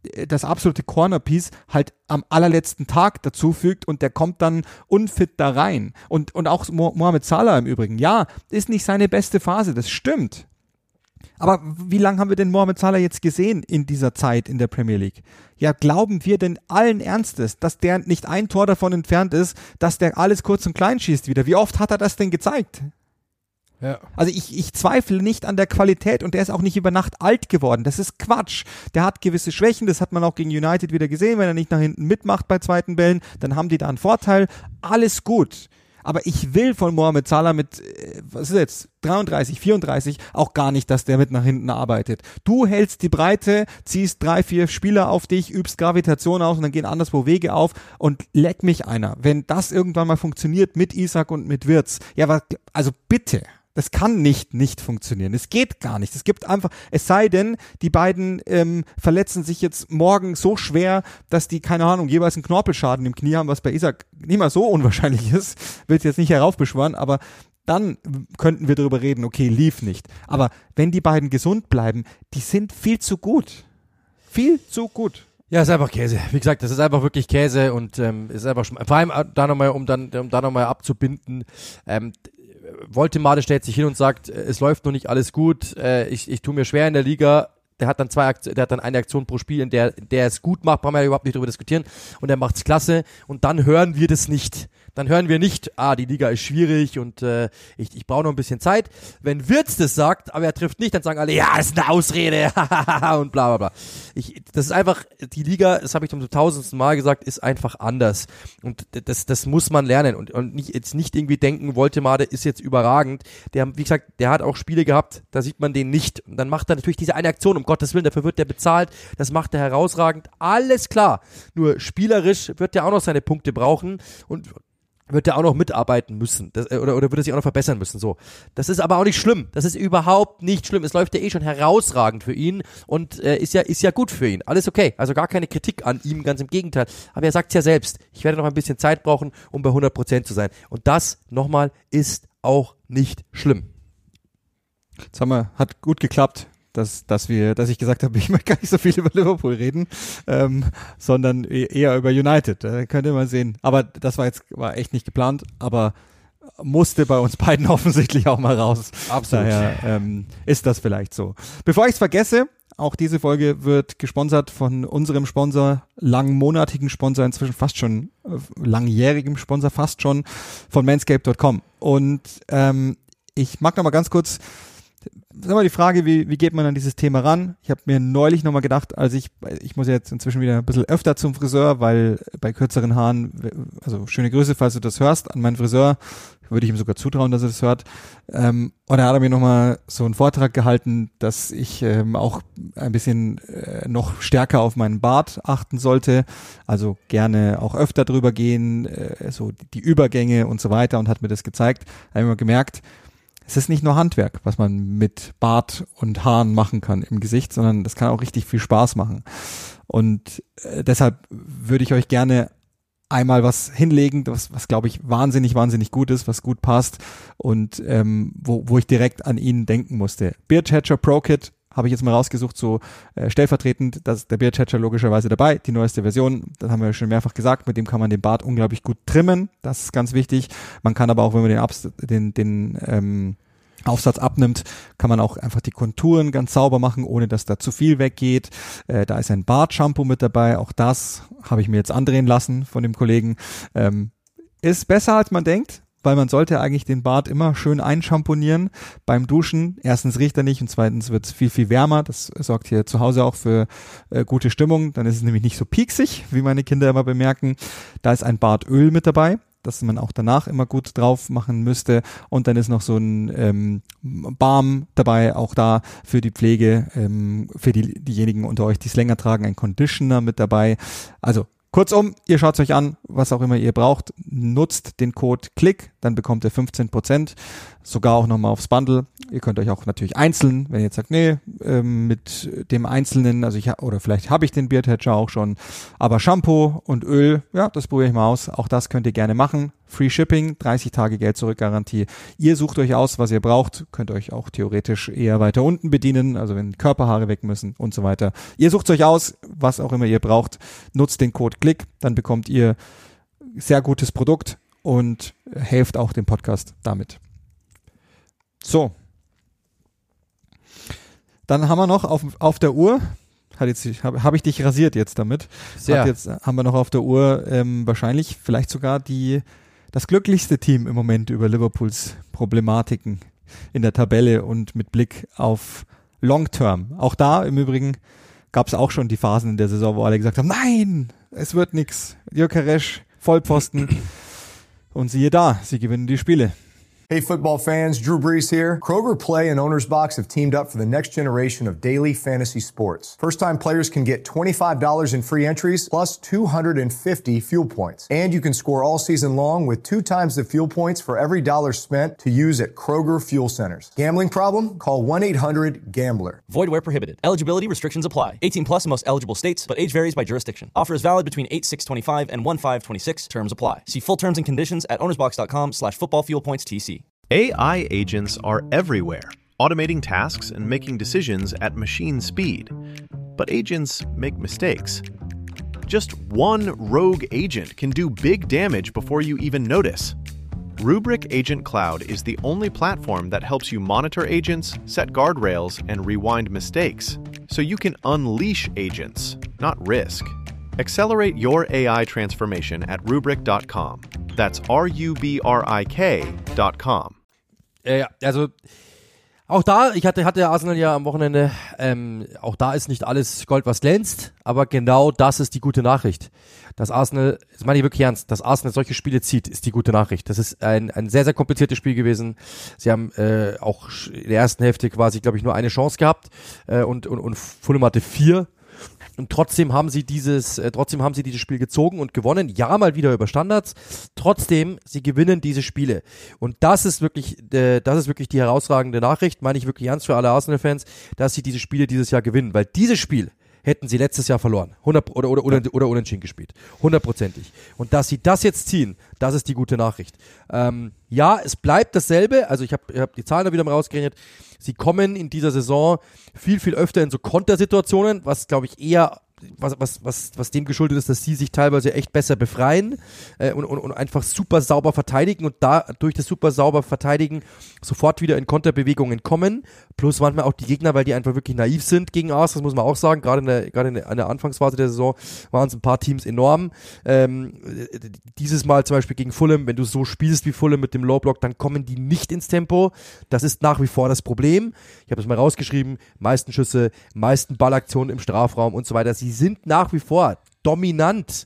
das absolute Cornerpiece halt am allerletzten Tag dazu fügt und der kommt dann unfit da rein. Und auch Mohamed Salah im Übrigen, ja, ist nicht seine beste Phase, das stimmt. Aber wie lange haben wir denn Mohamed Salah jetzt gesehen in dieser Zeit in der Premier League? Ja, glauben wir denn allen Ernstes, dass der nicht ein Tor davon entfernt ist, dass der alles kurz und klein schießt wieder? Wie oft hat er das denn gezeigt? Ja. Also ich zweifle nicht an der Qualität und der ist auch nicht über Nacht alt geworden. Das ist Quatsch. Der hat gewisse Schwächen, das hat man auch gegen United wieder gesehen. Wenn er nicht nach hinten mitmacht bei zweiten Bällen, dann haben die da einen Vorteil. Alles gut. Aber ich will von Mohamed Salah mit, was ist jetzt, 33, 34, auch gar nicht, dass der mit nach hinten arbeitet. Du hältst die Breite, ziehst 3, 4 Spieler auf dich, übst Gravitation aus und dann gehen anderswo Wege auf und leck mich einer. Wenn das irgendwann mal funktioniert mit Isak und mit Wirtz, ja, also bitte. Das kann nicht funktionieren. Es geht gar nicht. Es gibt einfach, es sei denn, die beiden verletzen sich jetzt morgen so schwer, dass die, keine Ahnung, jeweils einen Knorpelschaden im Knie haben, was bei Isak nicht mal so unwahrscheinlich ist. Will es jetzt nicht heraufbeschwören, aber dann könnten wir darüber reden, okay, lief nicht. Aber wenn die beiden gesund bleiben, die sind viel zu gut. Viel zu gut. Ja, ist einfach Käse. Wie gesagt, das ist einfach wirklich Käse und ist einfach vor allem da nochmal, um da nochmal abzubinden, Woltemade stellt sich hin und sagt, es läuft noch nicht alles gut, ich tue mir schwer in der Liga. Der hat dann eine Aktion pro Spiel, in der es gut macht, brauchen wir ja überhaupt nicht darüber diskutieren. Und er macht's klasse. Und dann hören wir das nicht. Dann hören wir nicht, die Liga ist schwierig und ich brauche noch ein bisschen Zeit. Wenn Wirtz das sagt, aber er trifft nicht, dann sagen alle, ja, ist eine Ausrede und bla bla bla. Das ist einfach, die Liga, das habe ich zum 1000. Mal gesagt, ist einfach anders. Und das muss man lernen und jetzt nicht irgendwie denken, Woltemade ist jetzt überragend. Wie gesagt, der hat auch Spiele gehabt, da sieht man den nicht. Und dann macht er natürlich diese eine Aktion, um Gottes Willen, dafür wird der bezahlt, das macht er herausragend, alles klar. Nur spielerisch wird er auch noch seine Punkte brauchen und wird er auch noch mitarbeiten müssen oder wird er sich auch noch verbessern müssen. So, das ist aber auch nicht schlimm. Das ist überhaupt nicht schlimm. Es läuft ja eh schon herausragend für ihn und ist ja gut für ihn. Alles okay. Also gar keine Kritik an ihm, ganz im Gegenteil. Aber er sagt es ja selbst. Ich werde noch ein bisschen Zeit brauchen, um bei 100% zu sein. Und das, nochmal, ist auch nicht schlimm. Jetzt hat gut geklappt, dass ich gesagt habe, ich möchte gar nicht so viel über Liverpool reden, sondern eher über United. Könnt ihr mal sehen. Aber das war echt nicht geplant, aber musste bei uns beiden offensichtlich auch mal raus. Absolut. Daher ist das vielleicht so. Bevor ich es vergesse, auch diese Folge wird gesponsert von unserem Sponsor, langmonatigen Sponsor, inzwischen fast schon langjährigem Sponsor, fast schon, von manscaped.com. Und ich mag noch mal ganz kurz, sag mal die Frage, wie geht man an dieses Thema ran? Ich habe mir neulich nochmal gedacht, ich muss ja jetzt inzwischen wieder ein bisschen öfter zum Friseur, weil bei kürzeren Haaren, also schöne Grüße, falls du das hörst, an meinen Friseur, würde ich ihm sogar zutrauen, dass er das hört. Und da hat er mir nochmal so einen Vortrag gehalten, dass ich auch ein bisschen noch stärker auf meinen Bart achten sollte, also gerne auch öfter drüber gehen, so die Übergänge und so weiter, und hat mir das gezeigt. Da habe ich mir gemerkt, es ist nicht nur Handwerk, was man mit Bart und Haaren machen kann im Gesicht, sondern das kann auch richtig viel Spaß machen. Und deshalb würde ich euch gerne einmal was hinlegen, was glaube ich wahnsinnig gut ist, was gut passt und wo ich direkt an ihn denken musste. Beard Catcher Pro Kit habe ich jetzt mal rausgesucht, so stellvertretend, da ist der Beard Catcher logischerweise dabei, die neueste Version, das haben wir schon mehrfach gesagt, mit dem kann man den Bart unglaublich gut trimmen, das ist ganz wichtig. Man kann aber auch, wenn man den Aufsatz abnimmt, kann man auch einfach die Konturen ganz sauber machen, ohne dass da zu viel weggeht. Da ist ein Bartshampoo mit dabei, auch das habe ich mir jetzt andrehen lassen von dem Kollegen. Ist besser, als man denkt, weil man sollte eigentlich den Bart immer schön einschamponieren beim Duschen. Erstens riecht er nicht und zweitens wird es viel, viel wärmer. Das sorgt hier zu Hause auch für gute Stimmung. Dann ist es nämlich nicht so pieksig, wie meine Kinder immer bemerken. Da ist ein Bartöl mit dabei, das man auch danach immer gut drauf machen müsste. Und dann ist noch so ein Balm dabei, auch da für die Pflege, für diejenigen unter euch, die es länger tragen, ein Conditioner mit dabei. Also kurzum, ihr schaut es euch an, was auch immer ihr braucht, nutzt den Code KLICK, dann bekommt ihr 15%, sogar auch nochmal aufs Bundle. Ihr könnt euch auch natürlich einzeln, wenn ihr jetzt sagt, nee, mit dem Einzelnen, also oder vielleicht habe ich den Beard Hedger auch schon, aber Shampoo und Öl, ja, das probiere ich mal aus. Auch das könnt ihr gerne machen. Free Shipping, 30 Tage Geld-Zurück-Garantie. Ihr sucht euch aus, was ihr braucht, könnt euch auch theoretisch eher weiter unten bedienen, also wenn Körperhaare weg müssen und so weiter. Ihr sucht euch aus, was auch immer ihr braucht, nutzt den Code KLICK, dann bekommt ihr sehr gutes Produkt und helft auch dem Podcast damit. So. Dann haben wir noch auf der Uhr, habe ich dich rasiert jetzt damit. Jetzt haben wir noch auf der Uhr wahrscheinlich vielleicht sogar das glücklichste Team im Moment über Liverpools Problematiken in der Tabelle und mit Blick auf Long Term. Auch da im Übrigen gab es auch schon die Phasen in der Saison, wo alle gesagt haben, nein, es wird nix. Gyökeres, Vollpfosten. Und siehe da, sie gewinnen die Spiele. Hey football fans, Drew Brees here. Kroger Play and Owner's Box have teamed up for the next generation of daily fantasy sports. First-time players can get $25 in free entries plus 250 fuel points. And you can score all season long with 2 times the fuel points for every dollar spent to use at Kroger Fuel Centers. Gambling problem? Call 1-800-GAMBLER. Void where prohibited. Eligibility restrictions apply. 18 plus in most eligible states, but age varies by jurisdiction. Offer is valid between 8/6/25 and 1/5/26. Terms apply. See full terms and conditions at ownersbox.com/footballfuelpointstc. AI agents are everywhere, automating tasks and making decisions at machine speed. But agents make mistakes. Just one rogue agent can do big damage before you even notice. Rubrik Agent Cloud is the only platform that helps you monitor agents, set guardrails, and rewind mistakes, so you can unleash agents, not risk. Accelerate your AI transformation at Rubrik.com. That's RUBRIK.com. Also auch da, ich hatte Arsenal ja am Wochenende, auch da ist nicht alles Gold, was glänzt, aber genau das ist die gute Nachricht. Dass Arsenal, das meine ich wirklich ernst, dass Arsenal solche Spiele zieht, ist die gute Nachricht. Das ist ein sehr, sehr kompliziertes Spiel gewesen. Sie haben auch in der ersten Hälfte quasi, glaube ich, nur eine Chance gehabt und Fulham hatte 4. Und trotzdem haben sie dieses Spiel gezogen und gewonnen. Ja, mal wieder über Standards. Trotzdem, sie gewinnen diese Spiele. Und das ist wirklich die herausragende Nachricht, meine ich wirklich ernst für alle Arsenal-Fans, dass sie diese Spiele dieses Jahr gewinnen. Weil dieses Spiel hätten sie letztes Jahr verloren. Oder unentschieden gespielt. 100%ig. Und dass sie das jetzt ziehen, das ist die gute Nachricht. Ja, es bleibt dasselbe. Also ich hab die Zahlen da wieder mal rausgerechnet. Sie kommen in dieser Saison viel, viel öfter in so Kontersituationen, was glaube ich eher was dem geschuldet ist, dass sie sich teilweise echt besser befreien und einfach super sauber verteidigen und da durch das super sauber Verteidigen sofort wieder in Konterbewegungen kommen, plus manchmal auch die Gegner, weil die einfach wirklich naiv sind gegen Arsenal, das muss man auch sagen, gerade in der Anfangsphase der Saison waren es ein paar Teams enorm. Dieses Mal zum Beispiel gegen Fulham, wenn du so spielst wie Fulham mit dem Low-Block, dann kommen die nicht ins Tempo, das ist nach wie vor das Problem. Ich habe es mal rausgeschrieben, meisten Schüsse, meisten Ballaktionen im Strafraum und so weiter, sie sind nach wie vor dominant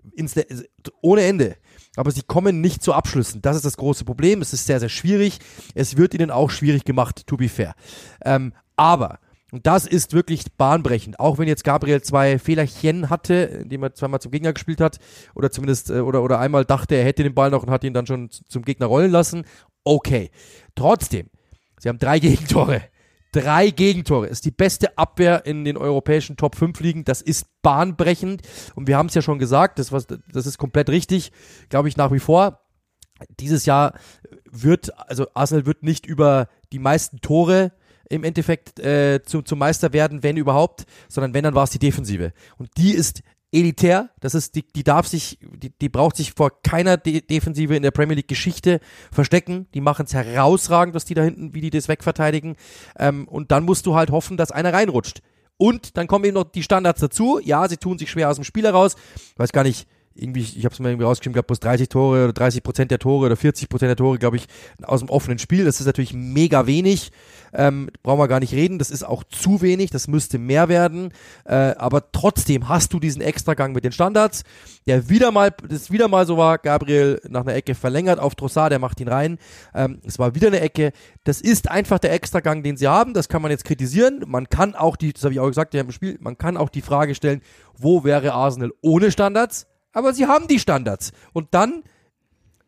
ohne Ende, aber sie kommen nicht zu Abschlüssen. Das ist das große Problem. Es ist sehr, sehr schwierig. Es wird ihnen auch schwierig gemacht, to be fair. Aber, und das ist wirklich bahnbrechend, auch wenn jetzt Gabriel 2 Fehlerchen hatte, indem er zweimal zum Gegner gespielt hat oder zumindest oder einmal dachte, er hätte den Ball noch und hat ihn dann schon zum Gegner rollen lassen. Okay. Trotzdem, sie haben 3 Gegentore. 3 Gegentore ist die beste Abwehr in den europäischen Top 5 Ligen. Das ist bahnbrechend. Und wir haben es ja schon gesagt, das ist komplett richtig, glaube ich nach wie vor. Dieses Jahr Arsenal wird nicht über die meisten Tore im Endeffekt zum Meister werden, wenn überhaupt, sondern wenn, dann war es die Defensive. Und die ist elitär, das ist, die braucht sich vor keiner Defensive in der Premier League Geschichte verstecken, die machen es herausragend, was die da hinten, wie die das wegverteidigen, und dann musst du halt hoffen, dass einer reinrutscht. Und dann kommen eben noch die Standards dazu, ja, sie tun sich schwer aus dem Spiel heraus, ich weiß gar nicht, irgendwie, ich habe es mir irgendwie rausgeschrieben gehabt, bloß 30 Tore oder 30% der Tore oder 40% der Tore, glaube ich, aus dem offenen Spiel. Das ist natürlich mega wenig. Brauchen wir gar nicht reden. Das ist auch zu wenig. Das müsste mehr werden. Aber trotzdem hast du diesen Extragang mit den Standards, das wieder mal so war. Gabriel nach einer Ecke verlängert auf Trossard, der macht ihn rein. Es war wieder eine Ecke. Das ist einfach der Extragang, den sie haben. Das kann man jetzt kritisieren. Man kann auch das habe ich auch gesagt, im Spiel, man kann auch die Frage stellen, wo wäre Arsenal ohne Standards? Aber sie haben die Standards. Und dann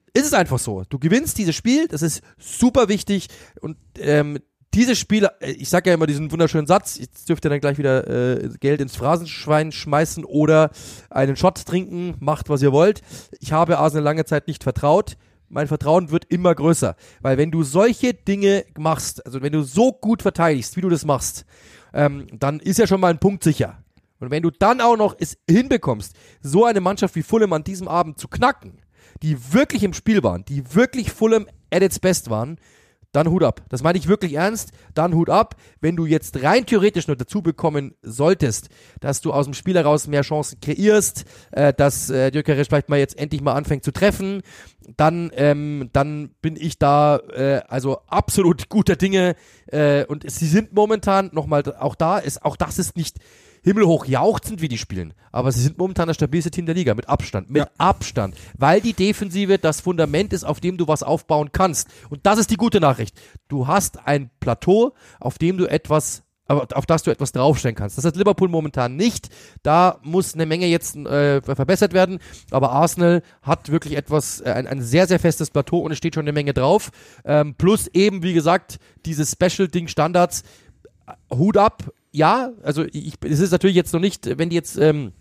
ist es einfach so. Du gewinnst dieses Spiel, das ist super wichtig und dieses Spiel, ich sage ja immer diesen wunderschönen Satz, jetzt dürft ihr dann gleich wieder Geld ins Phrasenschwein schmeißen oder einen Shot trinken, macht was ihr wollt. Ich habe Arsenal lange Zeit nicht vertraut. Mein Vertrauen wird immer größer, weil wenn du solche Dinge machst, also wenn du so gut verteidigst, wie du das machst, dann ist ja schon mal ein Punkt sicher. Und wenn du dann auch noch es hinbekommst, so eine Mannschaft wie Fulham an diesem Abend zu knacken, die wirklich im Spiel waren, die wirklich Fulham at its best waren, dann Hut ab. Das meine ich wirklich ernst, dann Hut ab. Wenn du jetzt rein theoretisch noch dazu bekommen solltest, dass du aus dem Spiel heraus mehr Chancen kreierst, dass Gyökeres vielleicht mal jetzt endlich mal anfängt zu treffen, dann bin ich da also absolut guter Dinge und sie sind momentan nochmal, auch das ist nicht himmelhoch jauchzend, wie die spielen. Aber sie sind momentan das stabilste Team der Liga, mit Abstand. Abstand. Weil die Defensive das Fundament ist, auf dem du was aufbauen kannst. Und das ist die gute Nachricht. Du hast ein Plateau, auf das du etwas draufstellen kannst. Das hat Liverpool momentan nicht. Da muss eine Menge jetzt verbessert werden. Aber Arsenal hat wirklich ein sehr, sehr festes Plateau und es steht schon eine Menge drauf. Plus eben, wie gesagt, dieses Special-Ding-Standards. Hut ab. Ja, also es ist natürlich jetzt noch nicht, wenn die jetzt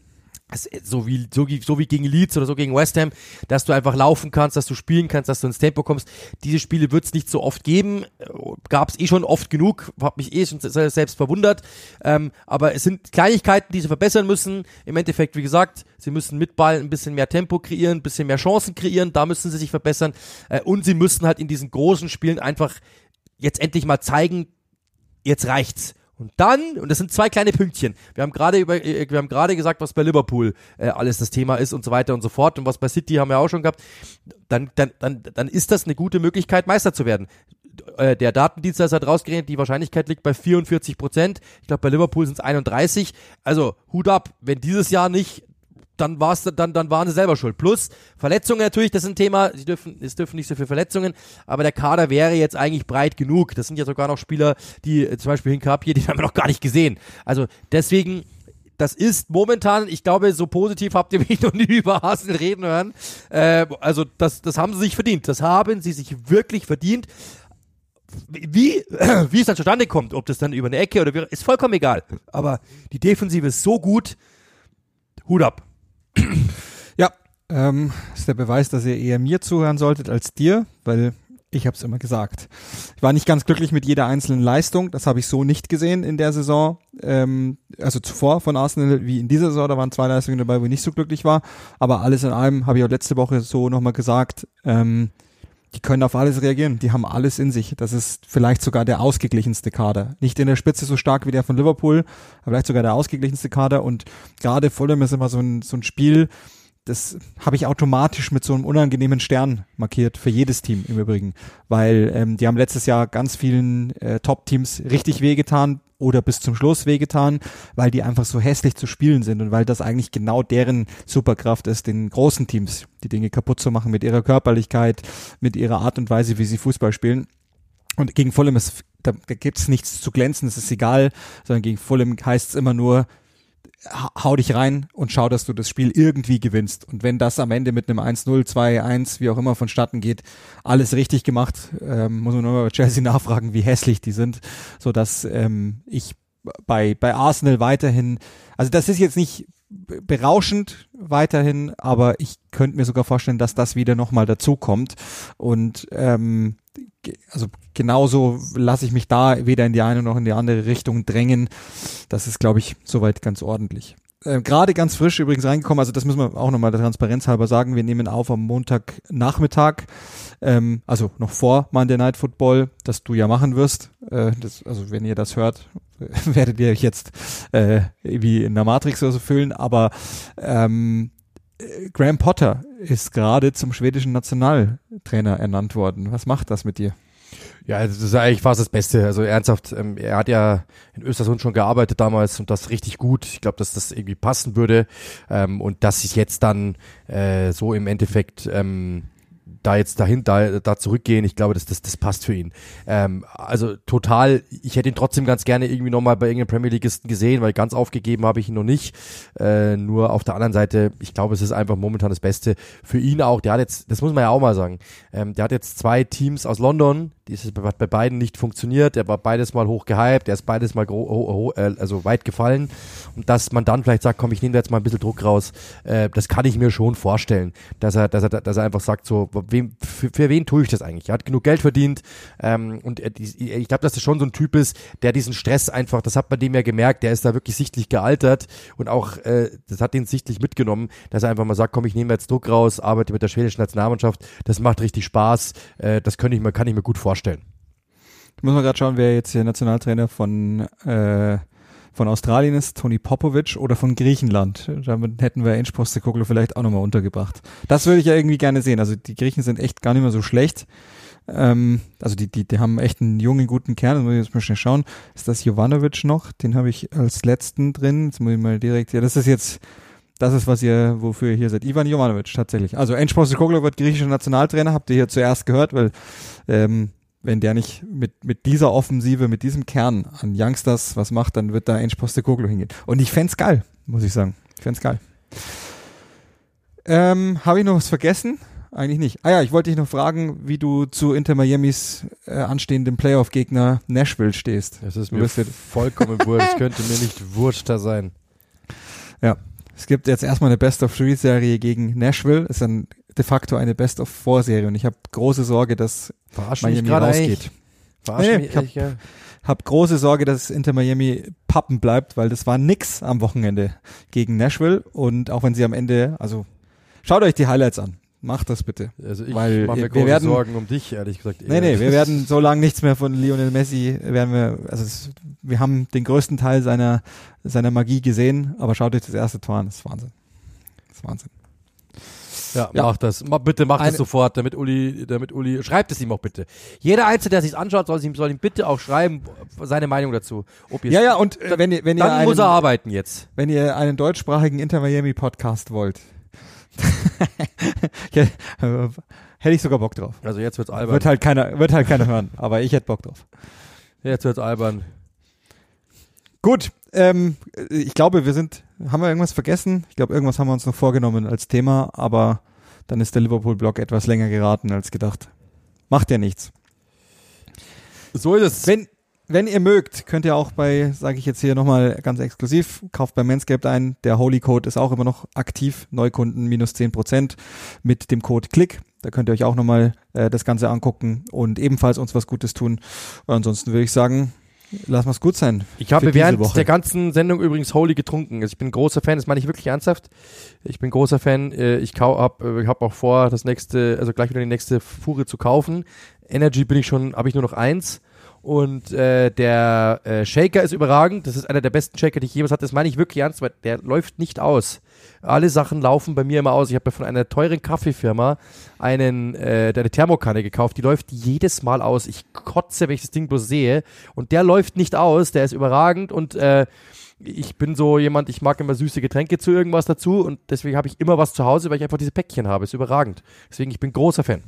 so wie gegen Leeds oder so gegen West Ham, dass du einfach laufen kannst, dass du spielen kannst, dass du ins Tempo kommst. Diese Spiele wird es nicht so oft geben, gab es schon oft genug, hab mich schon selbst verwundert, aber es sind Kleinigkeiten, die sie verbessern müssen. Im Endeffekt, wie gesagt, sie müssen mit Ball ein bisschen mehr Tempo kreieren, ein bisschen mehr Chancen kreieren, da müssen sie sich verbessern und sie müssen halt in diesen großen Spielen einfach jetzt endlich mal zeigen, jetzt reicht's. Und das sind zwei kleine Pünktchen. Wir haben gerade gesagt, was bei Liverpool alles das Thema ist und so weiter und so fort und was bei City haben wir auch schon gehabt. Dann ist das eine gute Möglichkeit, Meister zu werden. Der Datendienstleister hat rausgerechnet, die Wahrscheinlichkeit liegt bei 44%. Ich glaube, bei Liverpool sind es 31%. Also Hut ab, wenn dieses Jahr nicht, dann waren sie selber schuld. Plus Verletzungen natürlich, das ist ein Thema. Es dürfen nicht so viele Verletzungen, aber der Kader wäre jetzt eigentlich breit genug. Das sind ja sogar noch Spieler, die zum Beispiel Hinkapier, die haben wir noch gar nicht gesehen. Also deswegen, das ist momentan, ich glaube, so positiv habt ihr mich noch nie über Arsenal reden hören. Also das haben sie sich verdient. Das haben sie sich wirklich verdient. Wie es dann zustande kommt, ob das dann über eine Ecke oder wie, ist vollkommen egal. Aber die Defensive ist so gut. Hut ab. Ja, ist der Beweis, dass ihr eher mir zuhören solltet als dir, weil ich habe es immer gesagt. Ich war nicht ganz glücklich mit jeder einzelnen Leistung, das habe ich so nicht gesehen in der Saison, also zuvor von Arsenal wie in dieser Saison, da waren 2 Leistungen dabei, wo ich nicht so glücklich war, aber alles in allem habe ich auch letzte Woche so nochmal gesagt, die können auf alles reagieren, die haben alles in sich. Das ist vielleicht sogar der ausgeglichenste Kader. Nicht in der Spitze so stark wie der von Liverpool, aber vielleicht sogar der ausgeglichenste Kader. Und gerade Fulham ist immer so ein Spiel, das habe ich automatisch mit so einem unangenehmen Stern markiert, für jedes Team im Übrigen. Weil die haben letztes Jahr ganz vielen Top-Teams richtig wehgetan oder bis zum Schluss wehgetan, weil die einfach so hässlich zu spielen sind und weil das eigentlich genau deren Superkraft ist, den großen Teams die Dinge kaputt zu machen mit ihrer Körperlichkeit, mit ihrer Art und Weise, wie sie Fußball spielen. Und gegen Fulham da gibt's nichts zu glänzen, es ist egal, sondern gegen Fulham heißt es immer nur, hau dich rein und schau, dass du das Spiel irgendwie gewinnst. Und wenn das am Ende mit einem 1-0, 2-1, wie auch immer vonstatten geht, alles richtig gemacht, muss man nur bei Chelsea nachfragen, wie hässlich die sind, so dass ich bei Arsenal weiterhin, also das ist jetzt nicht berauschend weiterhin, aber ich könnte mir sogar vorstellen, dass das wieder nochmal dazu kommt und also genauso lasse ich mich da weder in die eine noch in die andere Richtung drängen. Das ist, glaube ich, soweit ganz ordentlich. Gerade ganz frisch übrigens reingekommen, also das müssen wir auch nochmal der Transparenz halber sagen, wir nehmen auf am Montagnachmittag, also noch vor Monday Night Football, das du ja machen wirst. Also wenn ihr das hört, werdet ihr euch jetzt wie in der Matrix oder so fühlen, aber Graham Potter ist gerade zum schwedischen Nationaltrainer ernannt worden. Was macht das mit dir? Ja, das ist eigentlich fast das Beste. Also ernsthaft, er hat ja in Östersund schon gearbeitet damals und das richtig gut. Ich glaube, dass das irgendwie passen würde und dass sich jetzt dann so im Endeffekt da jetzt da zurückgehen, ich glaube, das passt für ihn. Also total, ich hätte ihn trotzdem ganz gerne irgendwie nochmal bei irgendeinem Premier Leagueisten gesehen, weil ganz aufgegeben habe ich ihn noch nicht. Nur auf der anderen Seite, ich glaube, es ist einfach momentan das Beste für ihn auch. Der hat jetzt, das muss man ja auch mal sagen, der hat jetzt 2 Teams aus London, die ist bei beiden nicht funktioniert, der war beides mal hoch gehypt, der ist beides mal also weit gefallen, und dass man dann vielleicht sagt, komm, ich nehme da jetzt mal ein bisschen Druck raus, das kann ich mir schon vorstellen, dass er einfach sagt, so, für wen tue ich das eigentlich? Er hat genug Geld verdient, und ich glaube, dass das schon so ein Typ ist, der diesen Stress einfach, das hat man dem ja gemerkt, der ist da wirklich sichtlich gealtert, und auch, das hat ihn sichtlich mitgenommen, dass er einfach mal sagt, komm, ich nehme jetzt Druck raus, arbeite mit der schwedischen Nationalmannschaft, das macht richtig Spaß, das kann ich mir gut vorstellen. Ich muss mal gerade schauen, wer jetzt hier Nationaltrainer von Australien ist, Toni Popovic, oder von Griechenland. Damit hätten wir Ange Postecoglou vielleicht auch nochmal untergebracht. Das würde ich ja irgendwie gerne sehen. Also die Griechen sind echt gar nicht mehr so schlecht. Also die haben echt einen jungen, guten Kern. Das muss ich jetzt mal schnell schauen. Ist das Jovanovic noch? Den habe ich als letzten drin. Jetzt muss ich mal direkt, ja, das ist, wofür ihr hier seid. Ivan Jovanovic, tatsächlich. Also Ange Postecoglou wird griechischer Nationaltrainer, habt ihr hier zuerst gehört, weil wenn der nicht mit dieser Offensive, mit diesem Kern an Youngsters was macht, dann wird da Ange Postecoglou hingehen. Und ich fänd's geil, muss ich sagen. Ich fänd's geil. Habe ich noch was vergessen? Eigentlich nicht. Ah ja, ich wollte dich noch fragen, wie du zu Inter Miamis anstehenden Playoff-Gegner Nashville stehst. Das ist mir vollkommen wurscht. Es könnte mir nicht wurschter sein. Ja, es gibt jetzt erstmal eine Best-of-3-Serie gegen Nashville. Ist dann de facto eine Best-of-4-Serie, und ich habe große Sorge, dass Miami rausgeht. Ich habe große Sorge, dass Inter Miami pappen bleibt, weil das war nix am Wochenende gegen Nashville, und auch wenn sie am Ende, also schaut euch die Highlights an. Macht das bitte. Also ich mache mir große Sorgen um dich, ehrlich gesagt. Nee, wir werden so lange nichts mehr von Lionel Messi, wir haben den größten Teil seiner Magie gesehen, aber schaut euch das erste Tor an, das ist Wahnsinn. Ja, mach das. Bitte mach das sofort, damit Uli, schreibt es ihm auch bitte. Jeder Einzelne, der sich's anschaut, soll ihm bitte auch schreiben, seine Meinung dazu. Und wenn ihr dann muss er arbeiten jetzt. Wenn ihr einen deutschsprachigen Inter Miami Podcast wollt, hätte ich sogar Bock drauf. Also jetzt wird's albern. Wird halt keiner hören, aber ich hätte Bock drauf. Jetzt wird's albern. Gut, ich glaube, haben wir irgendwas vergessen? Ich glaube, irgendwas haben wir uns noch vorgenommen als Thema, aber dann ist der Liverpool-Block etwas länger geraten als gedacht. Macht ja nichts. So ist es. Wenn ihr mögt, könnt ihr auch sage ich jetzt hier nochmal ganz exklusiv, kauft bei Manscaped ein. Der Holy Code ist auch immer noch aktiv. Neukunden minus 10% mit dem Code KLICK. Da könnt ihr euch auch nochmal das Ganze angucken und ebenfalls uns was Gutes tun. Und ansonsten würde ich sagen, lass mal's gut sein. Ich habe während der ganzen Sendung übrigens Holy getrunken. Also ich bin ein großer Fan, das meine ich wirklich ernsthaft. Ich bin ein großer Fan. Ich hab auch vor, gleich wieder die nächste Fuhre zu kaufen. Energy habe ich nur noch 1. Und der Shaker ist überragend. Das ist einer der besten Shaker, die ich jemals hatte. Das meine ich wirklich ernst, weil der läuft nicht aus. Alle Sachen laufen bei mir immer aus. Ich habe ja von einer teuren Kaffeefirma eine Thermokanne gekauft. Die läuft jedes Mal aus. Ich kotze, wenn ich das Ding bloß sehe. Und der läuft nicht aus. Der ist überragend. Und ich bin so jemand, ich mag immer süße Getränke zu irgendwas dazu. Und deswegen habe ich immer was zu Hause, weil ich einfach diese Päckchen habe. Ist überragend. Deswegen, ich bin großer Fan.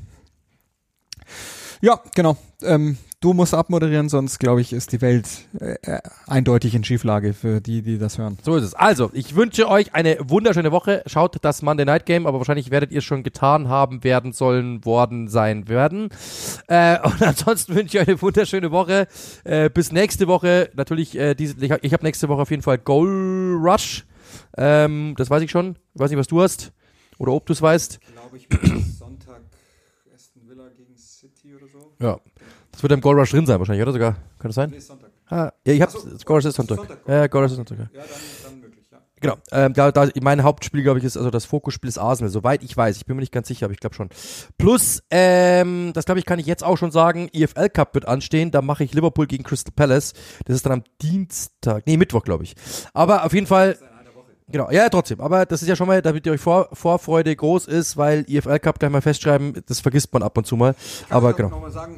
Ja, genau. Du musst abmoderieren, sonst, glaube ich, ist die Welt eindeutig in Schieflage für die das hören. So ist es. Also, ich wünsche euch eine wunderschöne Woche. Schaut das Monday Night Game, aber wahrscheinlich werdet ihr es schon getan haben, worden sein. Und ansonsten wünsche ich euch eine wunderschöne Woche. Bis nächste Woche. Natürlich, ich habe nächste Woche auf jeden Fall Goal Rush. Das weiß ich schon. Ich weiß nicht, was du hast. Oder ob du es weißt. Ich glaube, ich bin Sonntag Aston Villa gegen City oder so. Ja. Das wird im Goal Rush drin sein wahrscheinlich, oder sogar? Kann das sein? Nee, Sonntag. Ja, ich hab's. Goal Rush ist Sonntag. Ja, Goal Rush ist Sonntag. Ja, dann möglich, ja. Genau. Mein Hauptspiel, glaube ich, ist, also das Fokusspiel ist Arsenal, soweit ich weiß. Ich bin mir nicht ganz sicher, aber ich glaube schon. Plus, das glaube ich, kann ich jetzt auch schon sagen, EFL Cup wird anstehen. Da mache ich Liverpool gegen Crystal Palace. Das ist dann am Mittwoch, glaube ich. Aber auf jeden Fall. Genau, ja, trotzdem. Aber das ist ja schon mal, damit ihr euch Vorfreude groß ist, weil EFL Cup, gleich mal festschreiben, das vergisst man ab und zu mal. Aber genau. Noch mal sagen,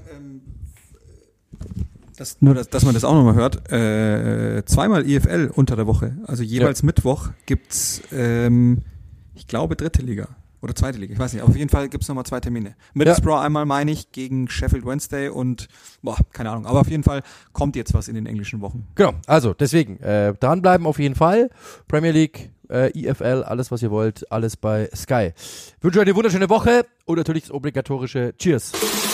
dass man das auch nochmal hört, zweimal EFL unter der Woche, also jeweils Mittwoch gibt's, ich glaube, dritte Liga. Oder zweite Liga, ich weiß nicht. Auf jeden Fall gibt's nochmal 2 Termine. Middlesbrough einmal, meine ich, gegen Sheffield Wednesday und, keine Ahnung. Aber auf jeden Fall kommt jetzt was in den englischen Wochen. Genau, also deswegen, dranbleiben auf jeden Fall. Premier League, EFL, alles was ihr wollt, alles bei Sky. Ich wünsche euch eine wunderschöne Woche und natürlich das obligatorische Cheers.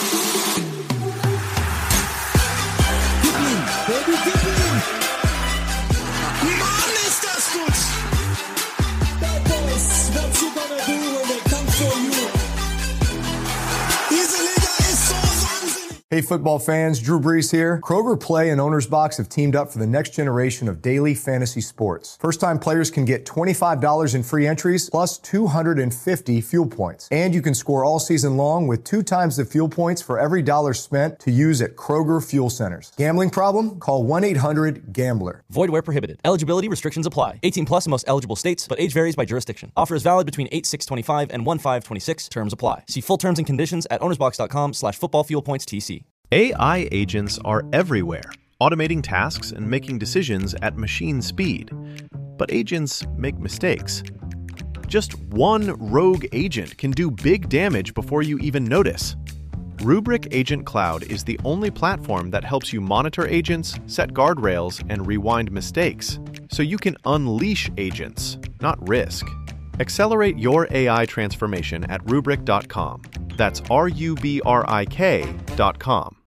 Hey football fans, Drew Brees here. Kroger Play and Owner's Box have teamed up for the next generation of daily fantasy sports. First-time players can get $25 in free entries plus 250 fuel points. And you can score all season long with 2 times the fuel points for every dollar spent to use at Kroger fuel centers. Gambling problem? Call 1-800-GAMBLER. Void where prohibited. Eligibility restrictions apply. 18 plus in most eligible states, but age varies by jurisdiction. Offer is valid between 8/6/25 and 1/5/26. Terms apply. See full terms and conditions at ownersbox.com/footballfuelpointstc. AI agents are everywhere, automating tasks and making decisions at machine speed. But agents make mistakes. Just one rogue agent can do big damage before you even notice. Rubrik Agent Cloud is the only platform that helps you monitor agents, set guardrails, and rewind mistakes, so you can unleash agents, not risk. Accelerate your AI transformation at Rubrik.com. That's RUBRIK.com.